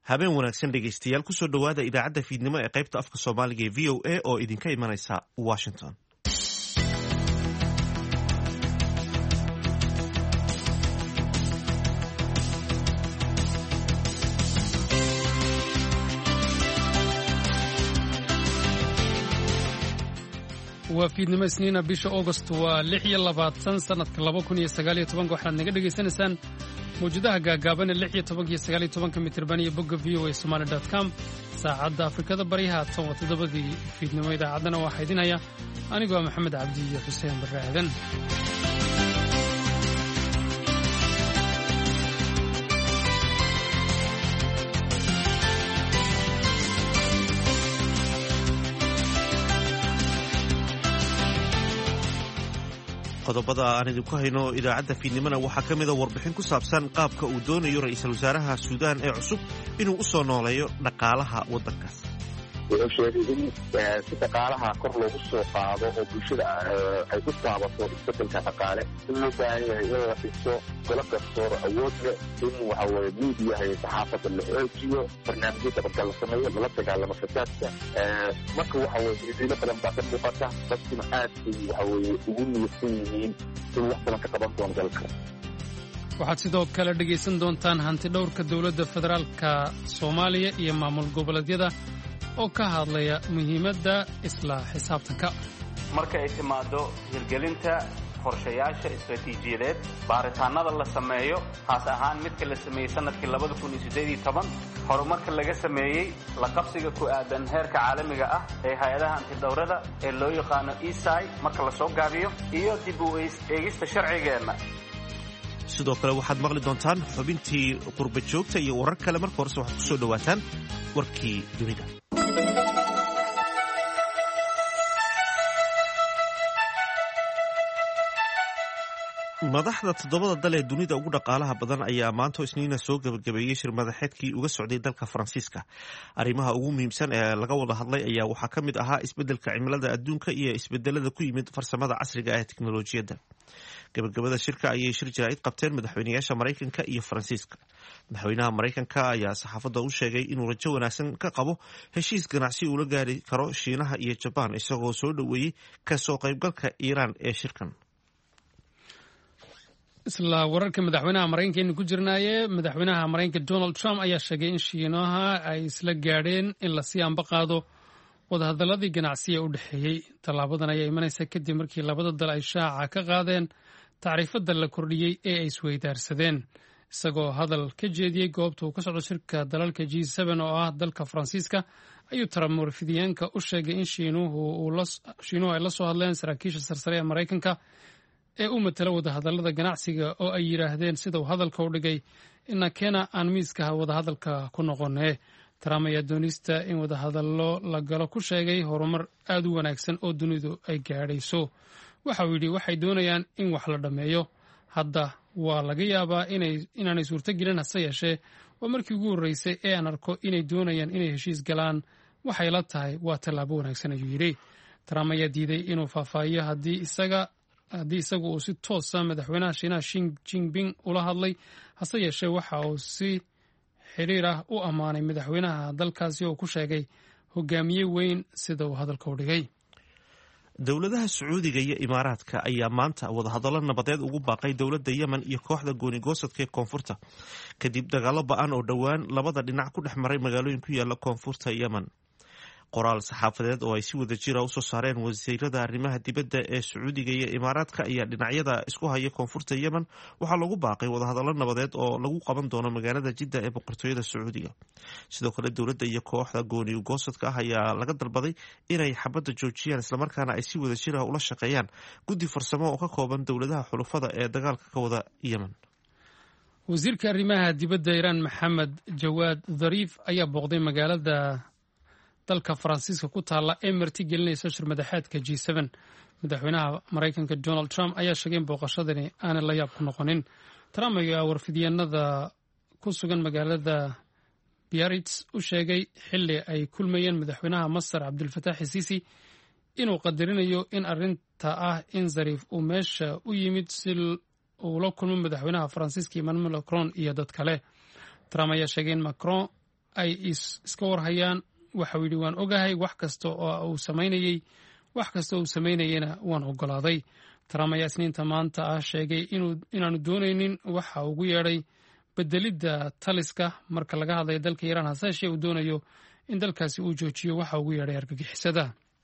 habeen wanaagsan dhegaystayaal kusoo dhowaada idaacadda fiidnimo ee qaybta afka soomaaliga ee v o a oo idinka imanaysa washington. waa fiidnimo isniina bisha August waa 26 sanadka 2019 waxaad naga dhageysanaysaan mawjadaha gaagaaban 16 iyo 19 mitirban iyo bogga voasomali.com saacadda Afrikada Bariha 7 fiidnimo idaacaddana waxaa idinaya anigoo Maxamed Cabdi iyo Xuseen Barre Aadan. qodobada aan idinku hayno idaacadda fiidnimona waxaa ka mida warbixin ku saabsan qaabka uu doonayo ra'iisul wasaaraha Suudaan ee cusub inuu u soo nooleeyo dhaqaalaha waddankaas. wuxuu sheegay in si dhaqaalaha kor loogu soo qaado oo bulshada ay ku taabato isbedelka dhaqaale in loo baahan yahay in la dhiso golo garsoor awood leh in waxaweye miidiyaha iyo saxaafadda la xoojiyo barnaamijyo dabagal la sameeyo lala dagaalamo fasaadka marka waxaweye hidilo badan baa ka muuqata dadkuna aad bay waxaweye ugu niyadsan yihiin in wax badan ka qaban doono dalka. waxaad sidoo kale dhegaysan doontaan hanti dhowrka dowladda federaalka Soomaaliya iyo maamul goboleedyada oo ka hadlaya muhiimadda isla xisaabtanka marka ay timaado hirgelinta qorshayaasha istaraatiijiyadeed baaritaanada la sameeyo taas ahaan midka la sameeyay sanadkii 2018 horumarka laga sameeyay la qabsiga ku aadan heerka caalamiga ah ee hay'adaha antidowrada ee loo yaqaano ESI marka la soo gaabiyo iyo dib u eegista sharcigeena. sidoo kale waxaad maqli doontaan xubintii qurba joogta iyo warar kale marka horse waxaad ku soo dhawaataan warkii dunida. madaxda 7 dal ee dunida ugu dhaqaalaha badan ayaa maanta isniina soo gabagabeeyay shir madaxeedkii uga socday dalka Faransiiska. arrimaha ugu muhiimsan ee laga wada hadlay ayaa waxaa ka mid ahaa isbedelka cimilada adduunka iyo isbedelada ku yimid farsamada casriga ah ee tiknoolajiyadda. gabagabada shirka ayay shir jaraa'id qabteen madaxweynayaasha Mareykanka iyo Faransiiska. madaxweynaha Mareykanka ayaa saxaafadda u sheegay inuu rajo wanaagsan ka qabo heshiis ganacsi uu la gaari karo Shiinaha iyo Japan isagoo soo dhaweeyay ka soo qaybgalka Iiraan ee shirkan. isla wararka madaxweynaha Mareykanka ku jirnaaye madaxweynaha Mareykanka Donald Trump ayaa sheegay in Shiinaha ay isla gaadheen in la sii ambaqaado wadahadaladii ganacsiga u dhaxeeyay. talaabadan ayaa imanaysa kadib markii labada dal ay shaaca ka qaadeen tacriifada la kordhiyay ee ay isweydaarsadeen. isagoo hadal ka jeediyey goobta uu ka socdo shirka dalalka G7 oo ah dalka Faransiiska ayuu Trump warfidiyaanka u sheegay in Shiinuhu ay la soo hadleen saraakiisha sarsare ee Mareykanka ee u matala wadahadalada ganacsiga oo ay yiraahdeen sida uu hadalka u dhigay in Kenya aan miiska wadahadalka ku noqonee. Trump ayaa doonista in wadahadallo la galo ku sheegay horumar aad u wanaagsan oo dunidu ay gaadhayso. waxa uu yidhi waxay doonayaan in wax la dhameeyo hadda waa laga yaabaa inaanay suurtagelin hase yeeshee waa markii ugu horreysay ee aan arko inay doonayaan inay heshiis galaan waxay la tahay waa tallaabo wanaagsan ayuu yidhi. Trump ayaa diiday inuu faahfaahiyo haddii isagu uu si toosa madaxweynaha Shiinaha Xi Jinping ula hadlay hase yeeshee waxa uu si xiriir ah u ammaanay madaxweynaha dalkaasi oo ku sheegay hogaamiye weyn sida uu hadalka u dhigay. dowladaha Sacuudiga iyo Imaaraadka ayaa maanta wadahadallo nabadeed ugu baaqay dowladda Yemen iyo kooxda gooni-goosadka ee koonfurta kadib dagaallo ba'an oo dhowaan labada dhinac ku dhex maray magaalooyin ku yaala koonfurta Yemen. qoraal saxaafadeed oo ay si wada jira u soo saareen wasiirada arrimaha dibadda ee Sacuudiga iyo Imaaraadka ayaa dhinacyada isku haya koonfurta Yemen waxaa lagu baaqay wadahadallo nabadeed oo lagu qaban doono magaalada Jidda ee boqortooyada Sacuudiga. sidoo kale dowladda iyo kooxda gooni-goosadka ah ayaa laga dalbaday inay xabadda joojiyaan islamarkaana ay si wada jira ula shaqeeyaan guddi farsamo oo ka kooban dowladaha xulafada ee dagaalka ka wada Yemen. wasiirka arrimaha dibadda Iiraan Maxamed Jawaad Dhariif ayaa booqday magaalada dalka Faransiiska ku taala ee martigelinaysa shir madaxeedka G7. madaxweynaha Mareykanka Donald Trump ayaa sheegay in booqashadani aanay la yaab ku noqonin. Trump ayaa warfidyeenada ku sugan magaalada Biarritz u sheegay xilli ay kulmayeen madaxweynaha Masar Cabdulfataax Siisi inuu qadarinayo in arrinta ah in Dhariif uu meesha u yimid si uu la kulmo madaxweynaha Faransiiska Emmanuel Macron iyo dad kale. Trump ayaa sheegay in Macron ay iska warhayaan. waxau yidhi waan ogahay wax kasta oo uu samaynayena waan ogolaaday. Trump ayaa isniinta maanta ah sheegay inaanu doonaynin waxa ugu yeedhay bedelidda taliska marka laga hadlayo dalka Iiraan, hase yeeshee uu doonayo in dalkaasi uu joojiyo waxa ugu yeedhay argagixisada.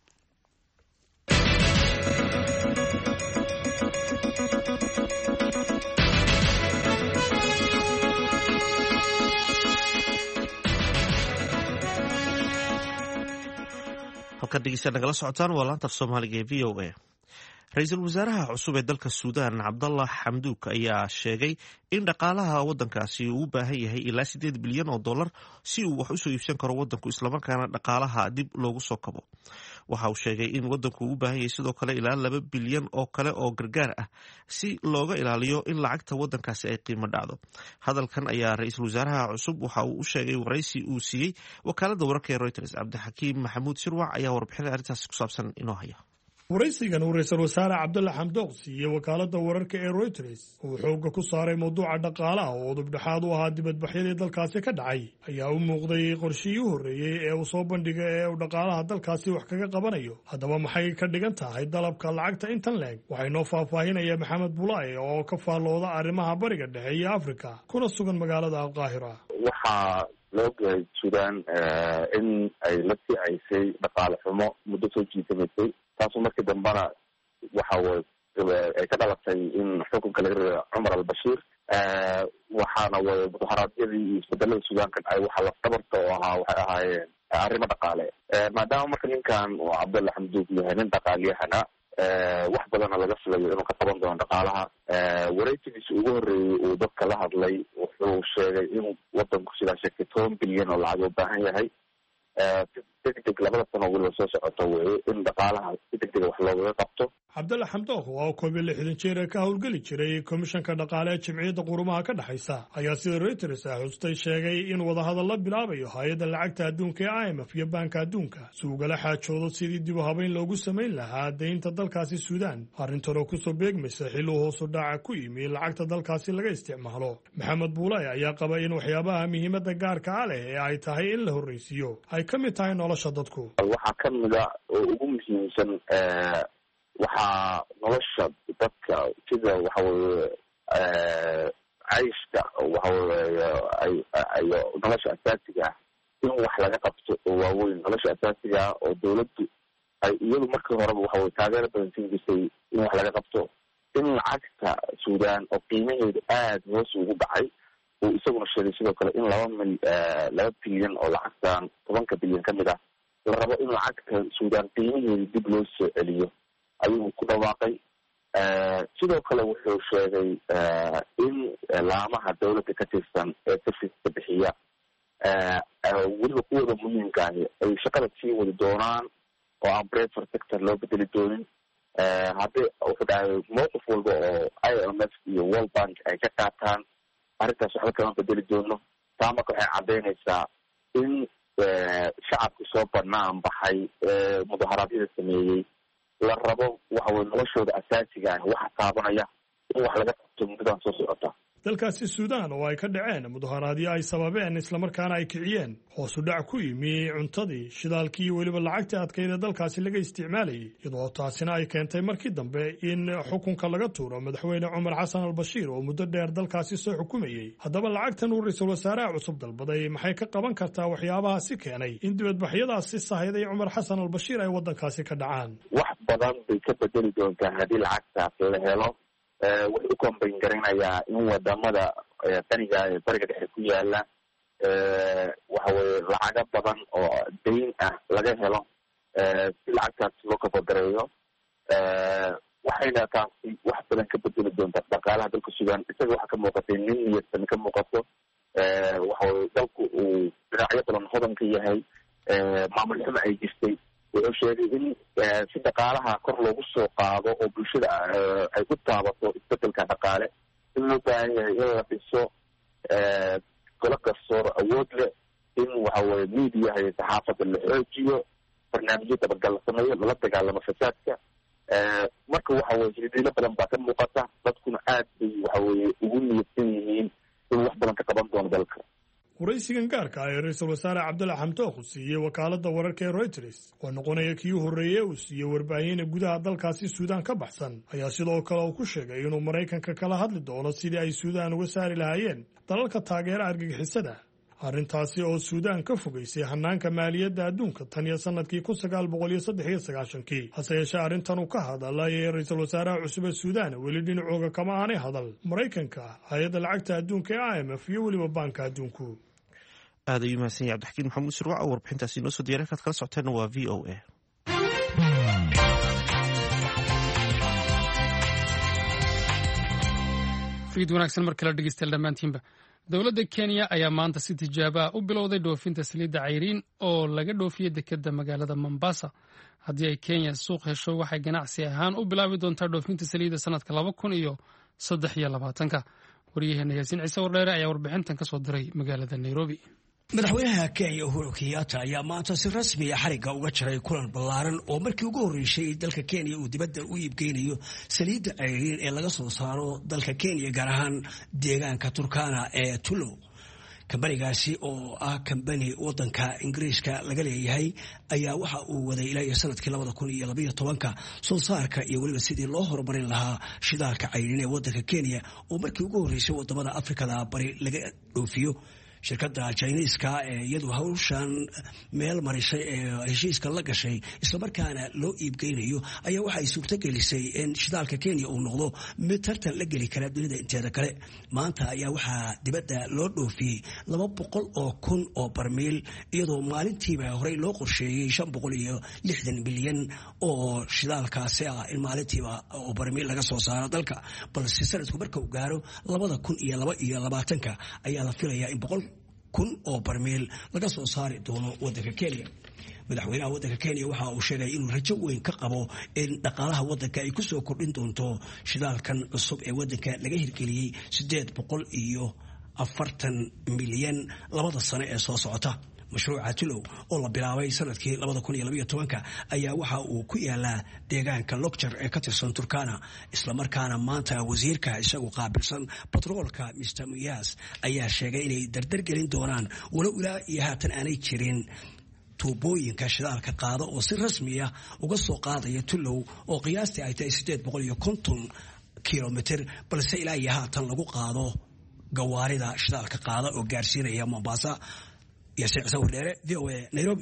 halkan dhegeystayaal nagala socotaan waa laanta af Soomaaliga ee VOA. Ra'iisul wasaaraha cusub ee dalka Suudaan Cabdallah Hamdok ayaa sheegay in dhaqaalaha waddankaasi uu u baahan yahay ilaa $8 bilyan si uu wax u soo iibsan karo waddanku, islamarkaana dhaqaalaha dib loogu soo kabo. waxa uu sheegay in waddanku u baahan yahay sidoo kale ilaa $2 bilyan oo kale oo gargaar ah si looga ilaaliyo in lacagta waddankaasi ay qiimo dhacdo. hadalkan ayaa ra'iisul wasaaraha cusub waxa uu u sheegay waraysi uu siiyey wakaaladda wararka ee Reuters. Cabdixakiim Maxamuud Shirwac ayaa warbixinada arrintaasi ku saabsan inoo haya. waraysigan uu ra'iisul wasaare Cabdallah Hamdok siiyey wakaaladda wararka ee Reuters uu xoogga ku saaray mawduuca dhaqaalaha oo dibdhexaad u ahaa dibadbaxyadii dalkaasi ka dhacay ayaa u muuqday qorshihii u horreeyey ee uu soo bandhigay ee uu dhaqaalaha dalkaasi wax kaga qabanayo. haddaba maxay ka dhigan tahay dalabka lacagta intan leeg? waxaa inoo faahfaahinaya Maxamed Bulaaye oo ka faallooda arrimaha bariga dhexe iyo Afrika kuna sugan magaalada Alqaahira. waxaa loo gaaray Suudaan in ay la ticaysay dhaqaale xumo muddo soo jiitamaysay, taasoo markii dambana waxa ay ka dhalatay in xukunka laga rido Cumar al-Bashir. waxaana mudaharaadyadii iyo isbedelada Suudaanka ay waxa lafdabarta oo ahaa waxay ahaayeen arrimo dhaqaale. maadaama marka ninkan oo Cabdallah Hamdok yahay nin dhaqaaliyahana wax badana laga filayo inuu ka qaban doono dhaqaalaha. waraysigiisa ugu horreeyey uu dadka la hadlay wuxuu sheegay in waddanku sidaa sheegtay $10 bilyan oo lacag u baahan yahay. si degdeg 2 sano weliba soo socota weye in dhaqaalaha si degdega wax loogaga qabto. Cabdallah Hamdok oo 61 jeer ka howlgeli jiray komishanka dhaqaale ee Jimciyadda Qurumaha ka dhaxaysa ayaa sida Reuters xustay sheegay in wadahadal la bilaabayo hay'adda lacagta adduunka ee IMF iyo Banka Adduunka si uu gala xaajoodo sidii dib u habeyn loogu sameyn lahaa deynta dalkaasi Suudaan. arrintan oo ku soo beegmaysa xilli hoos u dhaca ku yimi lacagta dalkaasi laga isticmaalo. Maxamed Bulaaye ayaa qaba in waxyaabaha muhiimadda gaarka ah leh ee ay tahay in la horreysiiyo ay ka mid tahay nolosha dadku. waxaa ka mid ah oo ugu muhiimsan waxaa nolosha dadka sida waxa weeye cayshka waxa weeye ay nolosha asaasiga ah in wax laga qabto oo waaweyn. nolosha asaasiga ah oo dawladdu ay iyadu markii horeba waxa weye taageero badan siin jirtay in wax laga qabto. in lacagta Suudaan oo qiimaheedu aad hoos ugu dhacay uu isaguna sheegay sidoo kale in 2 bilyan oo lacagtan 10 bilyan ka mid ah la rabo in lacagta Suudaan qiimaheedu dib loo soo celiyo ayuu ku dhawaaqay. sidoo kale wuxuu sheegay in laamaha dawladda ka tirsan ee serviceka bixiya weliba kuwooda muhiimka ahi ay shaqada sii wadi doonaan oo aan private sector loo bedeli doonin. haddii wuxuu dhahay mowqif walba oo IMF iyo World Bank ay ka qaataan arrintaas waxba kama bedeli doono. taa marka waxay caddaynaysaa in shacabku soo banaan baxay mudaharaadyada sameeyey la rabo waxa weye noloshooda asaasiga ah waxa taabanaya in wax laga qabto muddadan soo socota. dalkaasi Suudaan oo ay ka dhaceen mudaharaadyo ay sababeen islamarkaana ay kiciyeen hoos u dhac ku yimi cuntadii, shidaalkii iyo weliba lacagta adkayda dalkaasi laga isticmaalayay, iyadoo taasina ay keentay markii dambe in xukunka laga tuuro madaxweyne Cumar Xasan al-Bashir oo muddo dheer dalkaasi soo xukumayay. haddaba lacagtan uu ra'iisul wasaaraha cusub dalbaday maxay ka qaban kartaa waxyaabahaasi keenay in dibadbaxyadaasi sahayday Cumar Xasan al-Bashir ay waddankaasi ka dhacaan? wax badan bay ka bedeli doontaa haddii lacagtaas la helo. wuxuu u kombayn garanayaa in wadamada qaniga ee bariga dhexe ku yaala waxa weye lacaga badan oo dayn ah laga helo si lacagtaas loo kabagareeyo. waxayna taasi wax badan ka bedeli doonta dhaqaalaha dalka Suudaan. isaga waxaa ka muuqatay nin niyadsan ka muuqato. waxa weye dalku uu dhinacyo badan hodan ka yahay, maamul xumo ay jirtay. wuxuu sheegay in si dhaqaalaha kor loogu soo qaado oo bulshada ay ku taabato isbedelka dhaqaale in loo baahan yahay in la dhiso golo garsoor awood leh, in waxa weye miidiyaha iyo saxaafadda la xoojiyo, barnaamijyo dabagal la sameeyo, lala dagaalamo fasaadka. marka waxa weye hiridiilo badan baa ka muuqata. dadkuna aad bay waxa weye ugu niyadsan yihiin in wax badan ka qaban doono dalka. waraysigan gaarka ah ee ra-iisul wasaare cabdulla xamdook uu siiyey wakaaladda wararka ee Reuters oo noqonaya kii horreeyey uu siiyey warbaahinna gudaha dalkaasi Suudaan ka baxsan ayaa sidoo kale uu ku sheegay inuu Maraykanka kala hadli doono sidii ay Suudaan uga saari lahaayeen dalalka taageera argagixisada arrintaasi oo Suudaan ka fogeysay hanaanka maaliyadda adduunka tan iyo sanadkii 1993 hase yeeshee arrintan uu ka hadalay ra-iisul wasaaraha cusub ee Suudaan weli dhinacooga kama aanay hadal Maraykanka hay'adda lacagta adduunka ee IMF iyo weliba baanka adduunku aad ayuu mahadsan yahay cabdixakiin maxamuud sirwac oo warbixintaasi noo soo diyaray kaad kala socoteen waa VOA fiid wanaagsan mar kale dhegeystayaal dhammaantiinba dowladda Kenya ayaa maanta si tijaabo ah u bilowday dhoofinta saliidda cayriin oo laga dhoofiyey dekedda magaalada Mombasa haddii ay Kenya suuq hesho waxay ganacsi ahaan u bilaabi doontaa dhoofinta saliidda sanadka 2023 waryaheena Yaasiin Ciise Wardheere ayaa warbixintan ka soo diray magaalada Nairobi madaxweynaha Kenya Uhuru Kenyatta ayaa maanta si rasmi ah xariga uga jaray kulan ballaaran oo markii ugu horeysay dalka Kenya uu dibadda u iibgeynayo saliidda cayriin ee laga soo saaro dalka Kenya gaar ahaan deegaanka Turkana ee Tulo kambanigaasi oo ah kambani wadanka Ingiriiska laga leeyahay ayaa waxa uu waday ilaa sanadkii 2012 soo saarka iyo waliba sidii loo horumarin lahaa shidaalka cayriin ee wadanka Kenya oo markii ugu horeysay wadamada Afrikada bari laga dhoofiyo shirkadda Chinese-ka ee iyadu hawshan meel marisay ee heshiiska la gashay isla markaana loo iibgeynayo ayaa waxa ay suurto gelisay in shidaalka Kenya uu noqdo mid tartan la geli kara dunida inteeda kale maanta ayaa waxaa dibadda loo dhoofiyey 200,000 oo barmiil iyadoo maalintiiba horey loo qorsheeyey 560 milyan oo shidaalkaasi ah in maalintiiba oo barmiil laga soo saaro dalka balse sanadku marka uu gaaro 2022 ayaa la filayaa in 100,000 oo barmiil laga soo saari doono wadanka Kenya madaxweynaha wadanka Kenya waxa uu sheegay inuu rajo weyn ka qabo in dhaqaalaha wadanka ay ku soo kordhin doonto shidaalkan cusub ee wadanka laga hirgeliyey 840 milyan labada sano ee soo socota mashruuca Tulow oo la bilaabay sanadkii 2012 ayaa waxa uu ku yaalaa deegaanka Lokjar ee ka tirsan Turkana isla markaana maanta wasiirka isagu qaabilsan batroolka Mr. Muyas ayaa sheegay inay dardar gelin doonaan walow ilaa iyo haatan aanay jirin tuubooyinka shidaalka qaada oo si rasmi ah uga soo qaadaya Tulow oo qiyaastii ay tahay 850 kilomitir balse ilaa iyo haatan lagu qaado gawaarida shidaalka qaada oo gaarsiinaya Mombasa Yaasiin Ciise Wardheere VOA Nairobi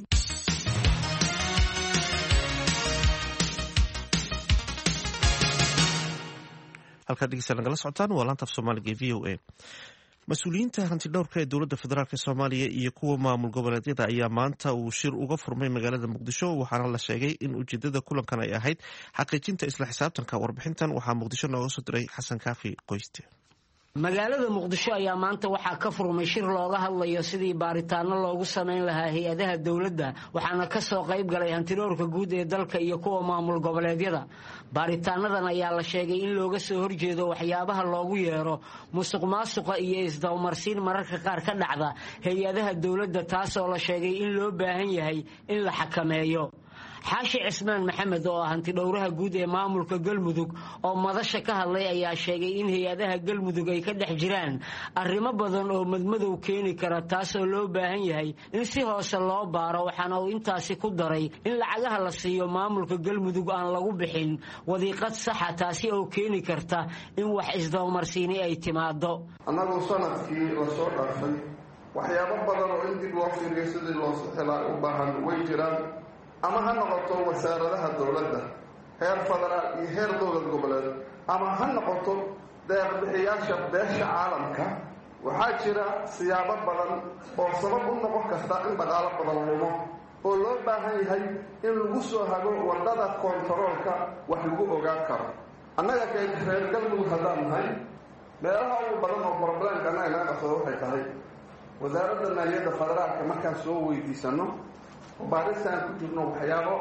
halka dhegeystayaal nagala socotaan waa laanta af Soomaaliga ee VOA mas-uuliyiinta hantidhowrka ee dowladda federaalk Soomaaliya iyo kuwa maamul goboleedyada ayaa maanta uu shir uga furmay magaalada Muqdisho waxaana la sheegay in ujeedada kulankan ay ahayd xaqiijinta isla xisaabtanka warbixintan waxaa Muqdisho nooga soo diray Xasan Kaafi Qoyste magaalada Muqdisho ayaa maanta waxaa ka furmay shir looga hadlayo sidii baaritaano loogu sameyn lahaa hay'adaha dawladda waxaana ka soo qayb galay hantidhowrka guud ee dalka iyo kuwa maamul goboleedyada baaritaanadan ayaa la sheegay in looga soo horjeedo waxyaabaha loogu yeero musuqmaasuqa iyo isdawmarsiin mararka qaar ka dhacda hay'adaha dawladda taasoo la sheegay in loo baahan yahay in la xakameeyo xaashi cismaan maxamed oo ah hantidhowraha guud ee maamulka galmudug oo madasha ka hadlay ayaa sheegay in hay'adaha galmudug ay ka dhex jiraan arrimo badan oo madmadow keeni kara taasoo loo baahan yahay in si hoose loo baaro waxaana uu intaasi ku daray in lacagaha la siiyo maamulka galmudug aan lagu bixin wadiiqad saxa taasi oo keeni karta in wax isdawmarsiini ay timaado annagu sanadkii la soo dhaafay waxyaabo badan oo in dib loo fiiriyo sidii loo helaa u baahan way jiraan ama ha noqoto wasaaradaha dawladda heer federaal iyo heer dowlad goboleed ama ha noqoto deeq-bixiyaasha beesha caalamka waxaa jira siyaabo badan oo sabab u noqon karta in dhaqaalo badan lumo oo loo baahan yahay in lagu soo hago wadada koontaroolka wax lagu ogaan karo annaga reer galmudug haddaan nahay meelaha ugu badan oo problemka annaga naga qabsado waxay tahay wasaaradda maaliyadda federaalka markaan soo weydiisano baaristaan ku jirno waxyaabo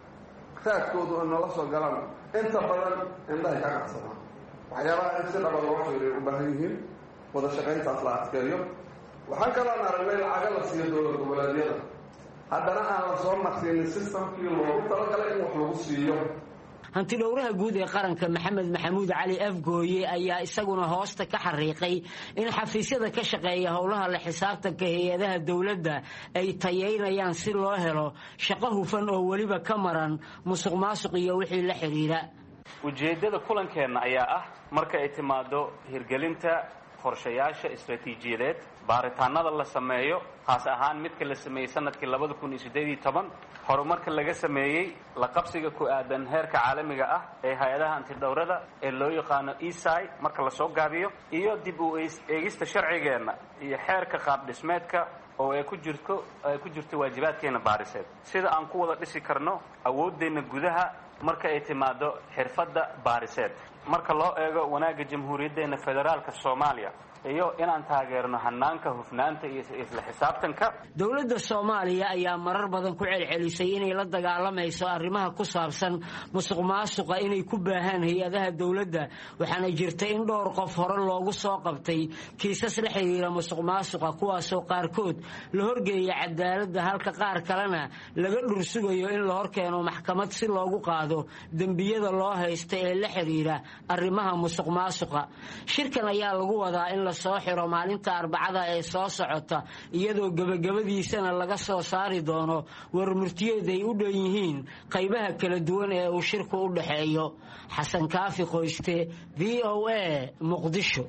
raadkoodu inoola soo galaan inta badan indhahay ka qacsadaan waxyaabaha in si dhaba loo fiiriyo u baahan yihiin wada shaqayntaas la adkeeyo waxaan kaloon aragnay lacaga la siiyo dowlad goboleedyada haddana aan la soo marsiinin systemkii loogu talagalay in wax lagu siiyo hantidhowraha guud ee qaranka maxamed maxamuud cali afgooye ayaa isaguna hoosta ka xariiqay in xafiisyada ka shaqeeya howlaha la xisaabtanka hay-adaha dowladda ay tayeynayaan si loo helo shaqo hufan oo weliba ka maran musuqmaasuq iyo wixii la xidhiidha. ujeeddada kulankeenna ayaa ah marka ay timaado hirgelinta qorshayaasha istaraatiijiyadeed baaritaanada la sameeyo khaas ahaan midka la sameeyey sanadkii 2018 horumarka laga sameeyey la qabsiga ku aadan heerka caalamiga ah ee hay-adaha antidhowrada ee loo yaqaano ESI marka la soo gaabiyo iyo dib u eegista sharcigeenna iyo xeerka qaab dhismeedka oo ay ku jirto waajibaadkeena baariseed sida aan ku wada dhisi karno awooddeena gudaha marka ay timaado xirfadda baariseed marka loo eego wanaagga jamhuuriyaddeena federaalka Soomaaliya iyo inaan taageerno hanaanka hufnaanta iyo isla xisaabtanka. Dowladda Soomaaliya ayaa marar badan ku celcelisay inay la dagaalamayso arrimaha ku saabsan musuqmaasuqa inay ku baahan hay-adaha dowladda waxaana jirtay in dhowr qof hore loogu soo qabtay kiisas la xiriira musuqmaasuqa kuwaasoo qaarkood la horgeeyay cadaaladda halka qaar kalena laga dhursugayo in la horkeeno maxkamad si loogu qaado dembiyada loo haysta ee la xiriira arrimaha musuqmaasuqa. Shirkan ayaa lagu wadaa in soo xiro maalinta Arbacada ee soo socota iyadoo gabagabadiisana laga soo saari doono warmurtiyeed ay u dhan yihiin qaybaha kala duwan ee uu shirku u dhaxeeyo. Xasan Kaafi Qoyste, VOA, Muqdisho.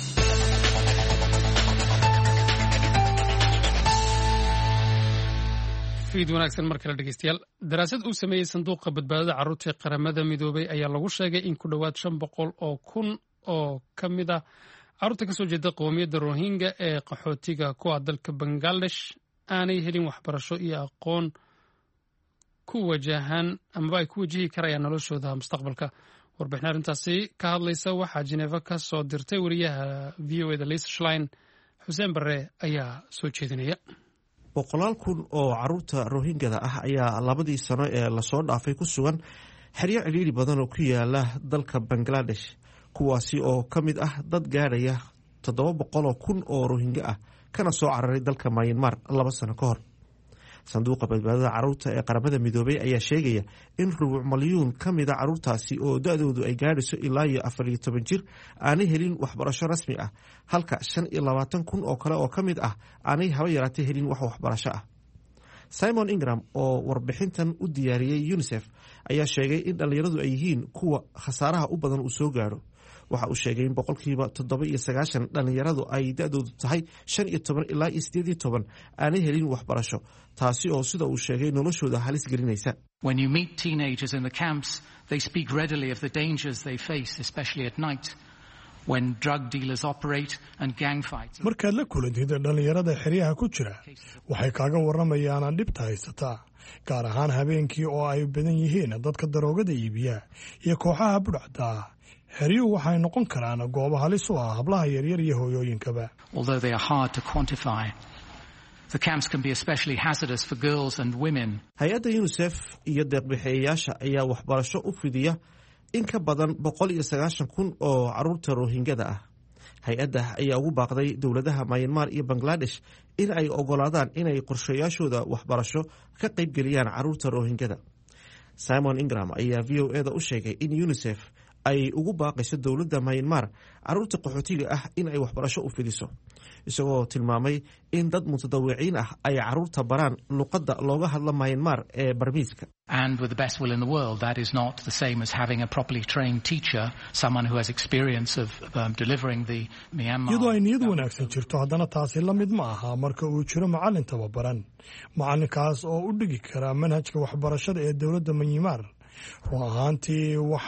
fiid wanaagsan mar kale dhegeystayaal daraasad uu sameeyey sanduuqa badbaadada carruurta ee qaramada midoobay ayaa lagu sheegay in ku dhowaad 500,000 oo ka mid ah carruurta kasoo jeeda qowmiyadda Rohingya ee qaxootiga kuwa dalka Bangladesh aanay helin waxbarasho iyo aqoon ku wajahan ama ay ku wajihi karayaan noloshooda mustaqbalka. warbixin arrintaasi ka hadlaysa waxaa Geneva ka soo dirtay wariyaha VOA Lisa Schlein. Xuseen Barre ayaa soo jeedinaya. 100,000 oo carruurta Rohingyada ah ayaa labadii sano ee lasoo dhaafay ku sugan xeryo ciriiri badan oo ku yaala dalka Bangladesh kuwaasi oo ka mid ah dad gaadhaya 700,000 oo Rohingya ah kana soo cararay dalka Myanmar 2 sano ka hor. sanduuqa badbaadada carruurta ee qaramada midoobay ayaa sheegaya in 200,000 ka mid ah carruurtaasi oo da'doodu ay gaadhayso ilaa 14 jir aanay helin waxbarasho rasmi ah halka 25,000 oo kale oo ka mid ah aanay haba yaraatee helin wax waxbarasho ah. Simon Ingram oo warbixintan u diyaariyey UNICEF ayaa sheegay in dhalinyaradu ay yihiin kuwa khasaaraha u badan uu soo gaadho. waxa uu sheegay in 97% dhalinyaradu ay da'doodu tahay 15 ilaa 18 aanay helin waxbarasho taasi oo sida uu sheegay noloshooda halis gelinaysa. When you meet teenagers in the camps, they speak readily of the dangers they face, especially at night. When drug dealers operate and gang fights. Markaad la kulantid dhalinyarada xeryaha ku jira, waxay kaaga waramayaan dhibta haysata, gaar ahaan habeenkii oo ay badan yihiin dadka daroogada iibiya iyo kooxaha budhacda. xeryuhu waxay noqon karaan goobo halis u ah hablaha yaryar iyo hooyooyinkaba. Although they are hard to quantify, the camps can be especially hazardous for girls and women. Hay'adda UNICEF iyo deeq-bixiyeyaasha ayaa waxbarasho u fidiya in ka badan 190,000 oo carruurta Rohingyada ah. Hay'adda ayaa ugu baaqday dowladaha Myanmar iyo Bangladesh in ay ogolaadaan inay qorshayaashooda waxbarasho ka qayb geliyaan carruurta Rohingyada. Simon Ingram ayaa VOA-da u sheegay in UNICEF ay ugu baaqayso dowladda Myanmar carruurta qaxootiga ah in ay waxbarasho u fidiso, isagoo tilmaamay in dad mutadawiciin ah ay carruurta baraan luqadda looga hadla Myanmar ee Barmiiska. And with the best will in the world, that is not the same as having a properly trained teacher, someone who has experience of delivering the Myanmar. iyadoo ay niyad wanaagsan jirto haddana taasi la mid ma aha marka uu jiro macallin tababaran macallinkaas oo u dhigi kara manhajka waxbarashada ee dowladda Myanmar. run ahaantii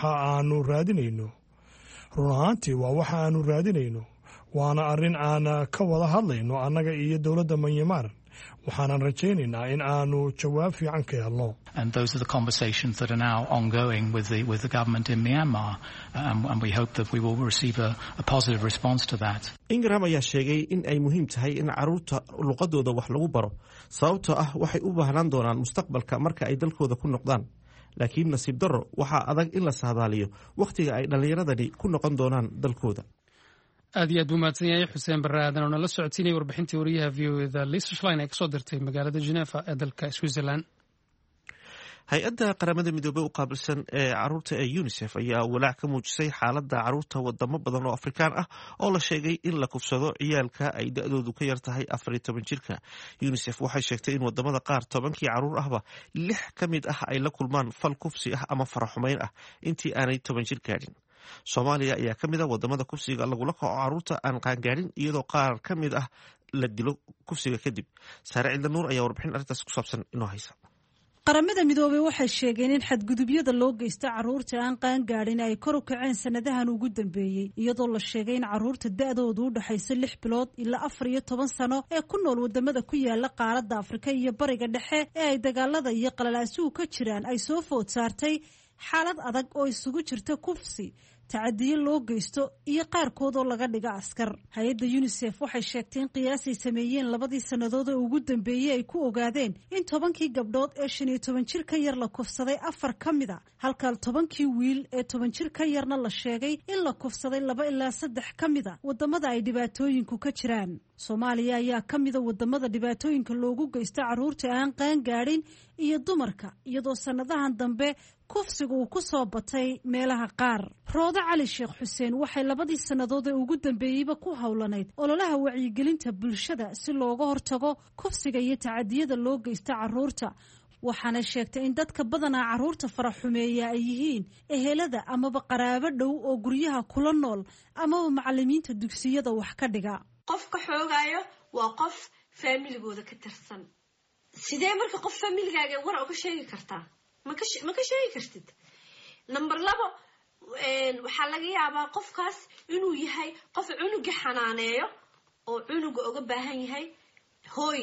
waa waxa aanu raadinayno waana arrin aan ka wada hadlayno annaga iyo dowladda Myanmar waxaanan rajaynaynaa in aanu jawaab fiican ka helno. And those are the conversations that are now ongoing with the government in Myanmar, and we hope that we will receive a positive response to that. Ingram ayaa sheegay in ay muhiim tahay in carruurta luqadooda wax lagu baro sababtoo ah waxay u baahnaan doonaan mustaqbalka marka ay dalkooda ku noqdaan. laakiin nasiib darro waxaa adag in la saadaaliyo wakhtiga ay dhallinyaradani ku noqon doonaan dalkooda. aad iyo aad buu mahadsan yahay xuseen barre aadan oo nala socodsiinaya warbixintii wariyaha VOA-da Lisa Schlein ee kasoo dirtay magaalada Geneva ee dalka Switzerland. hay-adda qaramada midoobey u qaabilsan ee caruurta ee unisef ayaa walaac ka muujisay xaaladda caruurta wadamo badan oo afrikaan ah oo la sheegay in la kufsado ciyaalka ay da-doodu ka yar tahay 14 jirka. unisef waxay sheegtay in wadamada qaar 10kii caruur ahba 6 ka mid ah ay la kulmaan fal kufsi ah ama faraxumeyn ah intii aanay 10 jir gaadhin. Soomaaliya ayaa ka mid ah wadamada kufsiga lagula kaco caruurta aan qaangaadhin iyadoo qaar ka mid ah la dilo kufsiga kadib. Saare Cilda Nuur ayaa warbixin arrintaas ku saabsan inoo haysa. qaramada midoobey waxay sheegeen in xadgudubyada loo geysta caruurta aan qaangaadhin ay kor u kaceen sanadahan ugu dambeeyey, iyadoo la sheegay in caruurta da-doodu u dhaxayso 6 bilood ilaa 14 sano ee ku nool wadamada ku yaala qaaradda Afrika iyo bariga dhexe ee ay dagaalada iyo qalalaasuhu ka jiraan ay soo food saartay xaalad adag oo isugu jirta kufsi, tacadiyo loo geysto iyo qaarkood oo laga dhiga askar. hay-adda unisef waxay sheegtay in qiyaasay sameeyeen 2 sannadood oo ugu dambeeyey ay ku ogaadeen in 10kii gabdhood ee 15 jir ka yar la kufsaday 4 ka mid a, halka 10kii wiil ee 10 jir ka yarna la sheegay in la kufsaday 2 ilaa 3 ka mid a wadamada ay dhibaatooyinku ka jiraan. Soomaaliya ayaa ka mid a wadamada dhibaatooyinka loogu geysta caruurta aan qaangaadhin iyo dumarka, iyadoo sanadahan dambe kufsiga uu ku soo batay meelaha qaar. Roodo Cali Sheekh Xuseen waxay 2 sannadood ee ugu dambeeyeyba ku howlanayd ololaha wacyigelinta bulshada si looga hortago kufsiga iyo tacadiyada loo geysta caruurta, waxaana sheegtay in dadka badanaa caruurta faraxumeeya ay yihiin ehelada amaba qaraabo dhow oo guryaha kula nool amaba macalimiinta dugsiyada wax ka dhiga. qofka xoogayo waa qof familigooda ka tirsan. sidee marka qof familigaaga war uga sheegi kartaa? ma ka sheegi kartid. number 2 waxaa laga yaabaa qofkaas inuu yahay qof cunuga xanaaneeyo oo cunuga uga baahan yahay hooy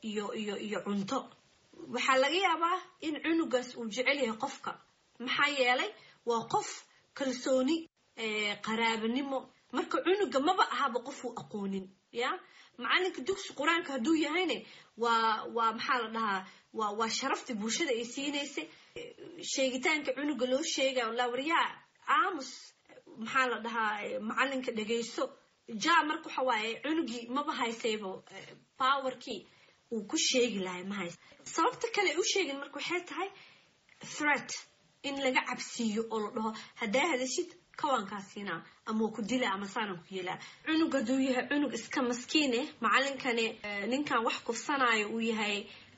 iyo cunto. waxaa laga yaabaa in cunugaas uu jecel yahay qofka, maxaa yeelay waa qof kalsooni qaraabanimo. marka cunuga maba ahaba qof uu aqoonin. ya macalinka dugsi quraanka haduu yahayne waa maxaa la dhahaa waa sharafti bulshada ay siinaysa. sheegitaanka cunuga loo sheegayo la wariyaa aamus maxaa la dhahaa macalinka dhageyso marka waxa waaye cunugii maba haysaybo powerkii uu ku sheegi lahay ma haysa. sababta kale u sheegin marka waxay tahay threat, in laga cabsiyo oo la dhaho hadaa hadashid kawankaasina ama ku dila ama saanan ku yeelaa. cunug haduu yahay cunug iska maskiin ah, macalinkani ninkan wax kufsanayo uu yahay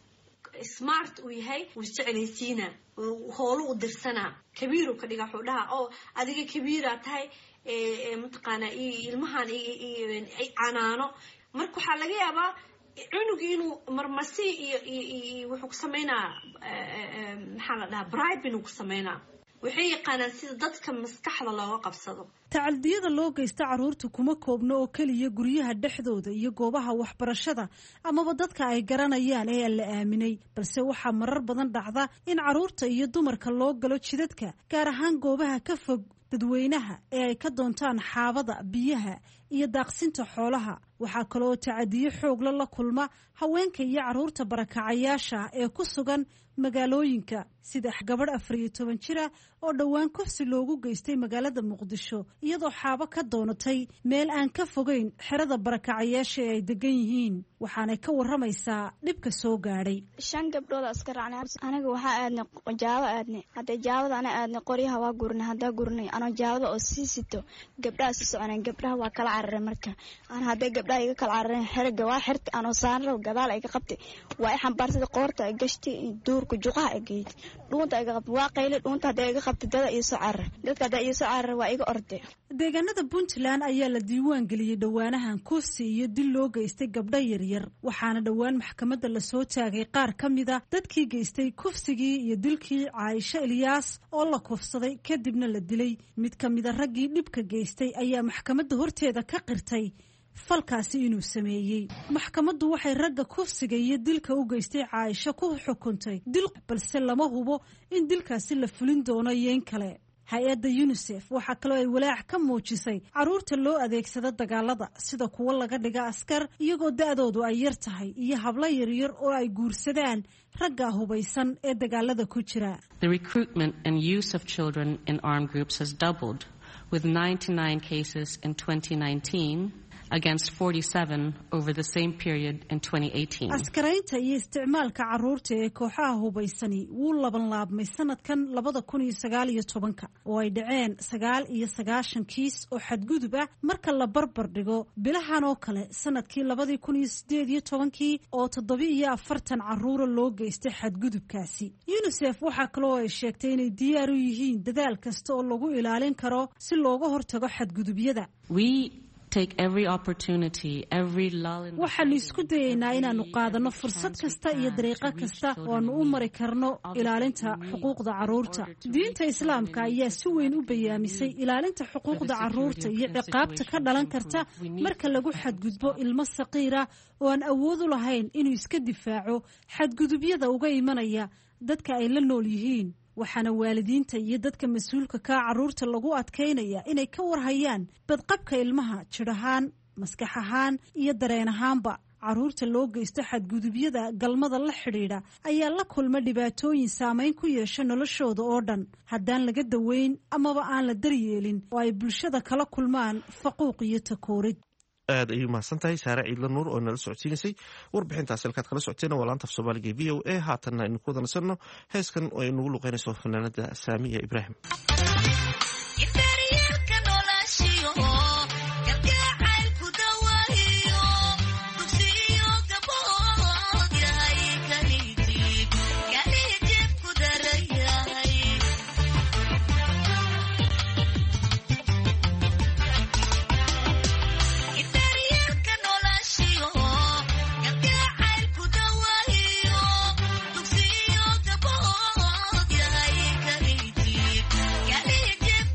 smart uu yahay wuu jeclaysiina hoolo u dirsana kabiiru ka dhiga wuxuu dhahaa oo adiga kabiira tahay mataqaana ilmahan ay canaano. marka waxaa laga yaabaa cunug inuu marmasi iyo wuxuu ku sameynaa maxaa la dhahaa bribe inuu ku sameynaa. waxay yaqaanaan sida dadka maskaxda looga qabsado. tacadiyada loo geysta caruurta kuma koobno oo keliya guryaha dhexdooda iyo goobaha waxbarashada amaba dadka ay garanayaan ee la aaminay, balse waxaa marar badan dhacda in caruurta iyo dumarka loo galo jidadka, gaar ahaan goobaha ka fog dadweynaha ee ay ka doontaan xaabada, biyaha iyo daaqsinta xoolaha. waxaa kaloo tacadiyo xoogla la kulma haweenka iyo caruurta barakacayaasha ee ku sugan magaalooyinka, sida gabadh 14 jira oo dhowaan kufsi loogu geystay magaalada Muqdisho iyadoo xaabo ka doonatay meel aan ka fogeyn xerada barakacayaasha ay degan yihiin. waxaanay ka waramaysaa dhibka soo gaadhay. 5 gabdhood askar raacnay anaga waxa aadna jaawada aadnay hadda jaawada ana aadnay qoryaha waa gurnay hadda gurnay ana jaawada oo siisito gabdhaha si soconay gabdhaha waa kala cararay. marka aan hadda gabdhaha iga kala cararay xerga waa xirta aan saarno gadaal ay ka qabtay waa xambaarsada qoorta ay gashtay duurka juqaha ay geeyay dhuunta ay qabtay waa qaylay dhuunta hadda ay qabtay dada iyo soo carar dadka hadda iyo soo carar waa iga orday. deegaanada Puntland ayaa la diiwaan geliyay dhawaanahan kufsi iyo dil loo geystay gabdho yaryar, waxaana dhawaan maxkamadda la soo taagay qaar ka mid ah dadkii geystay kufsigii iyo dilkii Caaisha Ilyas oo la kufsaday kadibna la dilay. mid ka mid ah raggii dhibka geystay ayaa maxkamadda horteeda ka qirtay falkaasi inuu sameeyay. maxkamaddu waxay ragga kufsiga iyo dilka u geystay Caaisha ku xukuntay dil, balse lama hubo in dilkaasi la fulin doono iyo in kale. hay-adda unisef waxaa kaloo ay walaac ka muujisay caruurta loo adeegsado dagaalada, sida kuwa laga dhiga askar iyagoo da-doodu ay yar tahay iyo hablo yaryar oo ay guursadaan ragga hubaysan ee dagaalada ku jira. The recruitment and use of children in armed groups has doubled, with 99 cases in 2019 against 47 over the same period in 2018. askaraynta iyo isticmaalka carruurta ee kooxaha hubaysani wuu labanlaabmay sanadkan 2019 oo ay dhaceen 99 kiis oo xadgudub ah marka la barbar dhigo bilahan oo kale sanadkii 2018 oo 47 carruur loo geystay xadgudubkaasi. UNICEF waxa kale oo ay sheegtay inay diyaar u yihiin dadaal kasta oo lagu ilaalin karo si looga hortago xadgudubyada. waxaanu isku dayaynaa inaanu qaadano fursad kasta iyo dariiqo kasta oo aanu u mari karno ilaalinta xuquuqda carruurta. diinta islaamka ayaa si weyn u bayaamisay ilaalinta xuquuqda carruurta iyo ciqaabta ka dhalan karta marka lagu xadgudbo ilmo saqiira oo aan awood u lahayn inuu iska difaaco xadgudubyada uga imanaya dadka ay la nool yihiin. waxaana waalidiinta iyo dadka mas-uulka ka carruurta lagu adkaynaya inay ka warhayaan badqabka ilmaha jir ahaan, maskax ahaan iyo dareen ahaanba. carruurta loo geysto xadgudubyada galmada la xidhiidha ayaa la kulma dhibaatooyin saameyn ku yeesha noloshooda oo dhan haddaan laga daweyn amaba aan la daryeelin oo ay bulshada kala kulmaan faquuq iyo takoorid. aad ayay mahadsan tahay saare ciidla nuur oo nala socodsiinaysay warbixintaasi halkaad kala socoteen waa laanta af soomaaliga e VOA. haatanna aynu ku wada nasanno heeskan oo ay nagu luqeynayso fanaanada saamiya ibraahim. Get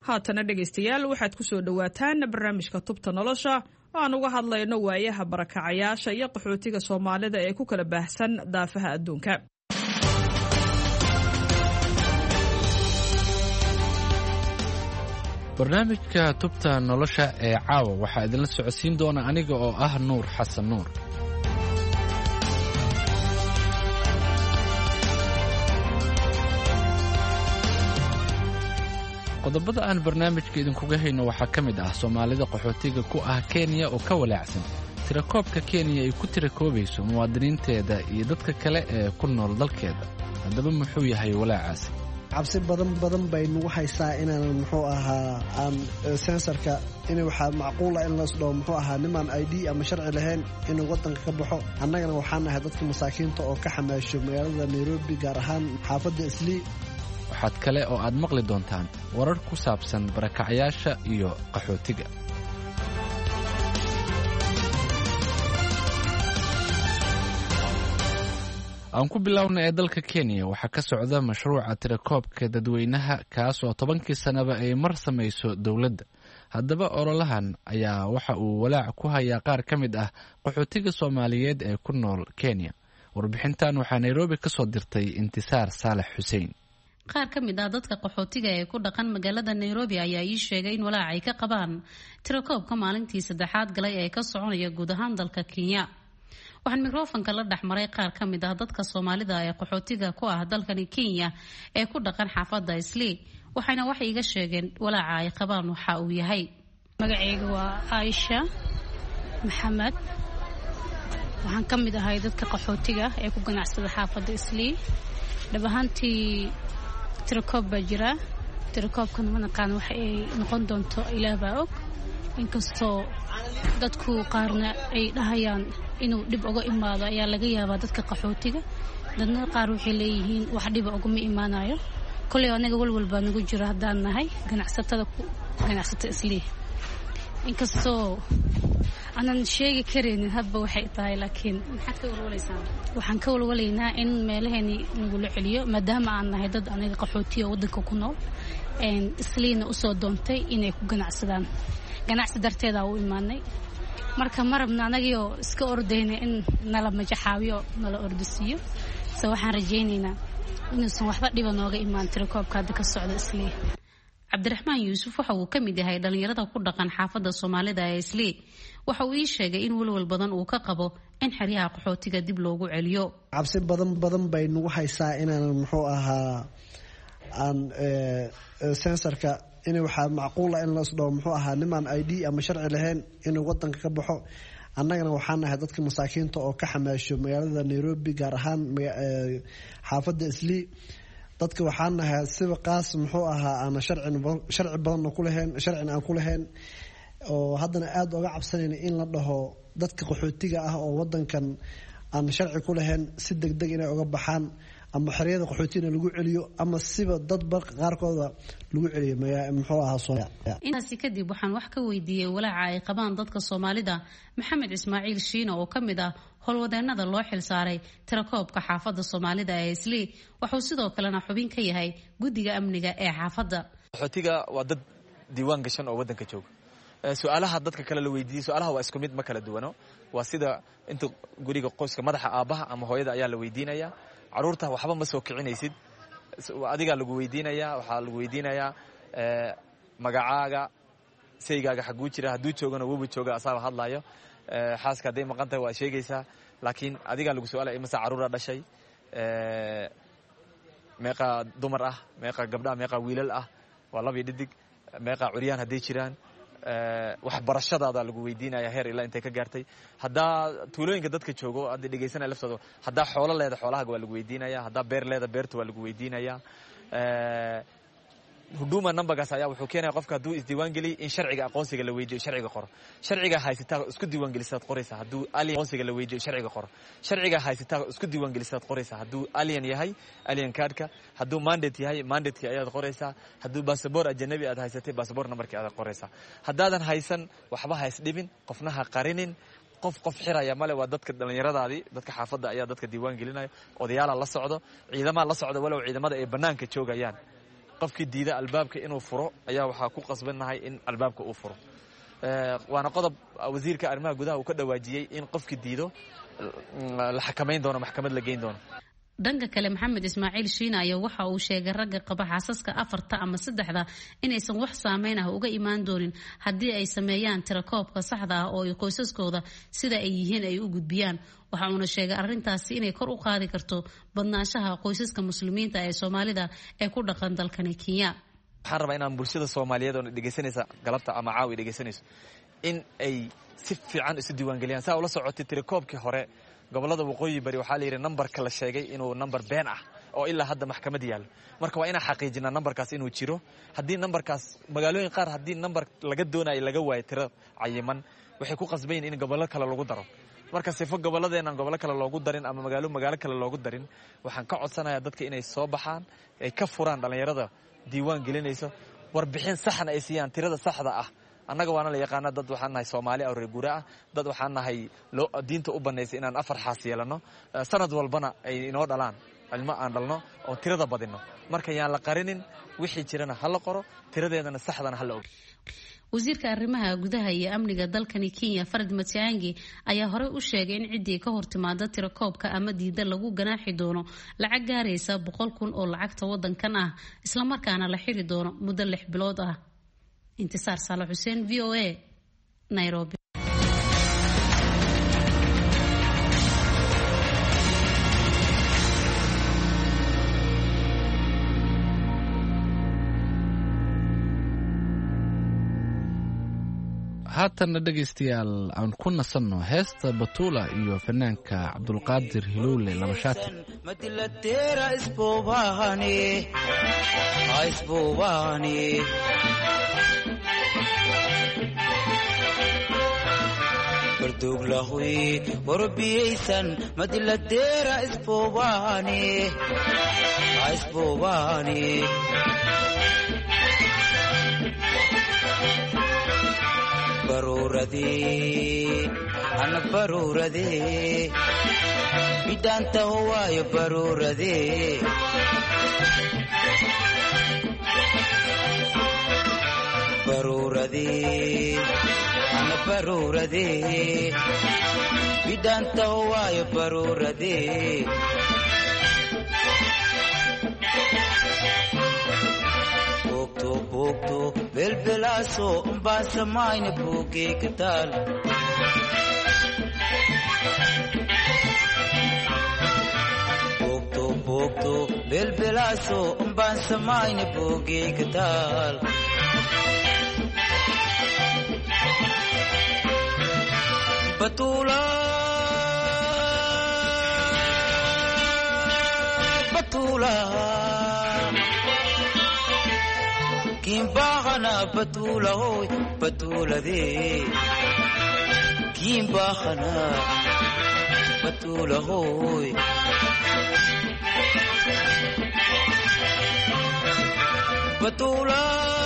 haatana dhegaystayaal waxaad ku soo dhowaataan barnaamijka tubta nolosha oo aan uga hadlayno waayaha barakacayaasha iyo qaxootiga soomaalida ee ku kala baahsan daafaha adduunka. barnaamijka tubta nolosha ee caawa waxaa idinla socodsiin doona aniga oo ah nuur xasan nuur. qodobada aan barnaamijka idinkuga hayno waxaa ka mid ah soomaalida qaxootiga ku ah Kenya oo ka walaacsan tirakoobka Kenya ay ku tirakoobayso muwaadiniinteeda iyo dadka kale ee ku nool dalkeeda. haddaba muxuu yahay walaacaasi? cabsi badan bay nagu haysaa inaan muxuu ahaa aan sensorka in waxa macquul ah in la soo muxuu ahaa niman ID ama sharci lahayn inuu wadanka ka baxo. annagana waxaan nahay dadka masaakiinta oo ka xamaasho magaalada Nairobi gaar ahaan xaafadda Islii. waxaad kale oo aad maqli doontaan warar ku saabsan barakacayaasha iyo qaxootiga. aan ku bilownay ee dalka Kenya waxaa ka socda mashruuca tirakoobka dadweynaha kaas oo 10 sanaba ay mar samayso dawladda. haddaba ololahan ayaa waxa uu walaac ku hayaa qaar ka mid ah qaxootiga Soomaaliyeed ee ku nool Kenya. warbixintan waxaa Nairobi ka soo dirtay Intisaar Saalax Xuseen. qaar ka mid ah dadka qaxootiga ee ku dhaqan magaalada Nairobi ayaa ii sheegay in walaac ay ka qabaan tirakoobka maalintii 3aad galay ee ka soconaya guud ahaan dalka Kenya. waxaan mikrofonka la dhaxmaray qaar ka mid ah dadka Soomaalida ee qaxootiga ku ah dalkani Kenya ee ku dhaqan xaafadda Islii waxayna wax iiga sheegeen walaaca ay qabaan waxa uu yahay. magacaygu waa Aisha Maxamed, waxaan ka mid ahay dadka qaxootiga ee ku ganacsada xaafadda Islii. dhab ahaantii tirakoob baa jira, tirakoobkan ma naqaan waxa ay noqon doonto Ilaah baa og. inkastoo dadku qaarna ay dhahayaan inuu dhib uga imaado ayaa laga yaabaa dadka qaxootiga, dadna qaar waxay leeyihiin wax dhib uguma imaanayo. kolay anaga walwal baa nagu jira haddaan nahay ganacsata Islii, inkastoo aanan sheegi karaynin hadba waxay tahay. laakiin maxaad ka walwalaysaan? waxaan ka walwalaynaa in meelaheeni nagula celiyo maadaama aan nahay dad anaga qaxootiga waddanka ku nool Isliina usoo doontay inay ku ganacsadaan. ganacsi darteeda u imaanay, marka ma rabna anagoo iska ordayna in nala majaxaawiyo nala ordisiyo. waxaan rajaynaynaa inuusan waxba dhiba nooga imaan tirakoobka hadda ka socda Islii. Cabdiraxmaan Yuusuf waxa uu ka mid yahay dhalinyarada ku dhaqan xaafadda Soomaalida ee Islii. waxa uu ii sheegay in walwal badan uu ka qabo in xeryaha qaxootiga dib loogu celiyo. cabsi badan bay nagu haysaa inaan muxuu ahaa aan sensorka in waxa macquul ah in la soo muxuu ahaa niman ID ama sharci lahayn inuu wadanka ka baxo. annagana waxaan nahay dadka masaakiinta oo ka xamaasho magaalada Nairobi gaar ahaan xaafadda Islii. dadka waxaan nahay siba qaas muxuu ahaa aan sharci badan ku lahayn, sharcina aan ku lahayn, oo haddana aad uga cabsanayna in la dhaho dadka qaxootiga ah oo wadankan aan sharci ku lahayn si degdeg inay uga baxaan ama xeriyada qaxootiga lagu celiyo ama siba dad qaarkooda lagu celiyo muxuu ahaa Soomaaliya. intaasi kadib waxaan wax ka weydiiyey walaaca ay qabaan dadka Soomaalida. Maxamed Ismaaciil Shiino oo ka mid ah howlwadeenada loo xilsaaray tirakoobka xaafadda Soomaalida ee Islii wuxuu sidoo kalena xubin ka yahay guddiga amniga ee xaafadda. qaxootiga waa dad diiwaan gashan oo wadanka jooga. su'aalaha dadka kale la weydiiyay su'aalaha waa isku mid ma kala duwano. waa sida inta guriga qoyska madaxa aabaha ama hooyada ayaa la weydiinaya. caruurta waxba ma soo kicinaysid, adiga lagu weydiinaya. waxaa lagu weydiinayaa magacaaga, saygaaga xaguu jira, hadduu joogana wuuba jooga asaaba hadlaayo. xaaska hadday maqan tahay waa sheegaysaa, laakiin adigaa lagu su'aalaya imasa caruura dhashay, meeqa dumar ah, meeqa gabdha, meeqa wiilal ah, waa lab iyo dhidig, meeqa curyaan hadday jiraan. waxbarashadaada lagu weydiinaya heer ilaa intay ka gaartay. haddaa tuulooyinka dadka joogo hadda dhegaysanaya laftooda, haddaa xoolo leeda xoolahaaga waa lagu weydiinaya, haddaa beer leeda beerta waa lagu weydiinaya. huduma numbergaas ayaa wuxuu keenaya qofka hadduu isdiiwaan geliyo in sharciga aqoonsiga la weydiiyo sharciga qoro. sharciga haysataa isku diiwaan gelisaad qoraysaa hadduu alien aqoonsiga la weydiiyo sharciga qoro. sharciga haysataa isku diiwaan gelisaad qoraysaa hadduu alien yahay alien cardka, hadduu mandate yahay mandate-ki ayaad qoraysaa, hadduu passport ajnabi aad haysatay passport numberki aad qoraysaa. haddaadan haysan waxba ha isdhibin, qofna ha qarinin. qof xiraya male, waa dadka dhallinyaradaadii, dadka xaafadda ayaa dadka diiwaan gelinaya. odayaala la socdo, ciidamada la socdo, walow ciidamada ay banaanka joogayaan qofkii diida albaabka inuu furo ayaa waxaa ku qasbannahay in albaabka uu furo waana qodob wasiirka arrimaha gudaha uu ka dhawaajiyey in qofkii diido la xakamayn doono maxkamad la geyn doono dhanka kale maxamed ismaaciil shiina ayaa waxa uu sheegay ragga qaba xaasaska 4 ama 3 inaysan wax saameyn ah uga imaan doonin haddii ay sameeyaan tirakoobka saxda ah oo ay qoysaskooda sida ay yihiin ay u gudbiyaan waxa uuna sheegay arrintaasi inay kor u qaadi karto badnaanshaha qoysaska muslimiinta ee Soomaalida ee ku dhaqan dalkan Kenya waxaan rabaa inaan bulshada Soomaaliyeed oo dhageysanaysa galabta ama caawi dhageysanayso in ay si fiican isu diiwaangeliyaan saa ula socotay tirakoobkii hore gobolada waqooyi bari waxaa la yiri numberka la sheegay inuu number been ah oo ilaa hadda maxkamad yaalo marka waa inaan xaqiijinaa numberkaas inuu jiro haddii numberkaas magaalooyin qaar haddii number laga doonayo laga waayo tiro cayiman waxay ku qasbayn in gobollo kale lagu daro marka sifo goboladeenan gobollo kale loogu darin ama magaalo kale loogu darin waxaan ka codsanayaa dadka inay soo baxaan ay ka furaan dhalinyarada diiwaan gelinayso warbixin saxna ay siiyaan tirada saxda ah annaga waana la yaqaana dad waxaan nahay Soomaali oo reer guura ah dad waxaan nahay diinta u baneysay inaan 4 xaas yeelano sanad walbana ay inoo dhalaan ilmo aan dhalno oo tirada badino marka yaan la qarinin wixii jirana hal la qoro tiradeedana saxdana hal la og wasiirka arrimaha gudaha iyo amniga dalkani Kenya Fred Matiang'i ayaa hore u sheegay in cidii ka hortimaada tirakoobka ama diida lagu ganaaxi doono lacag gaaraysa 100,000 oo lacagta wadankan ah isla markaana la xiri doono muddo 6 bilood ah انتصار صالح حسين VOA نيروبي haatanna dhegaystayaal aan ku nasanno heesta Batuula iyo fanaanka Cabdulqaadir Hiluule Labashaati madilateera isbuubahani barduglahuy warbiyaysan madilateera isbuubahani ana baruuradee bidhaanta howaayo baruuradee ana baruuradee bidhaanta howaayo baruuradee boogto belbelaaso mbaasamayna buugeyga taal boogto belbelaaso mbaasamayna buugeyga taal Batuula Kimbahana Batuula hoy Batuula de Kimbahana Batuula hoy Batuula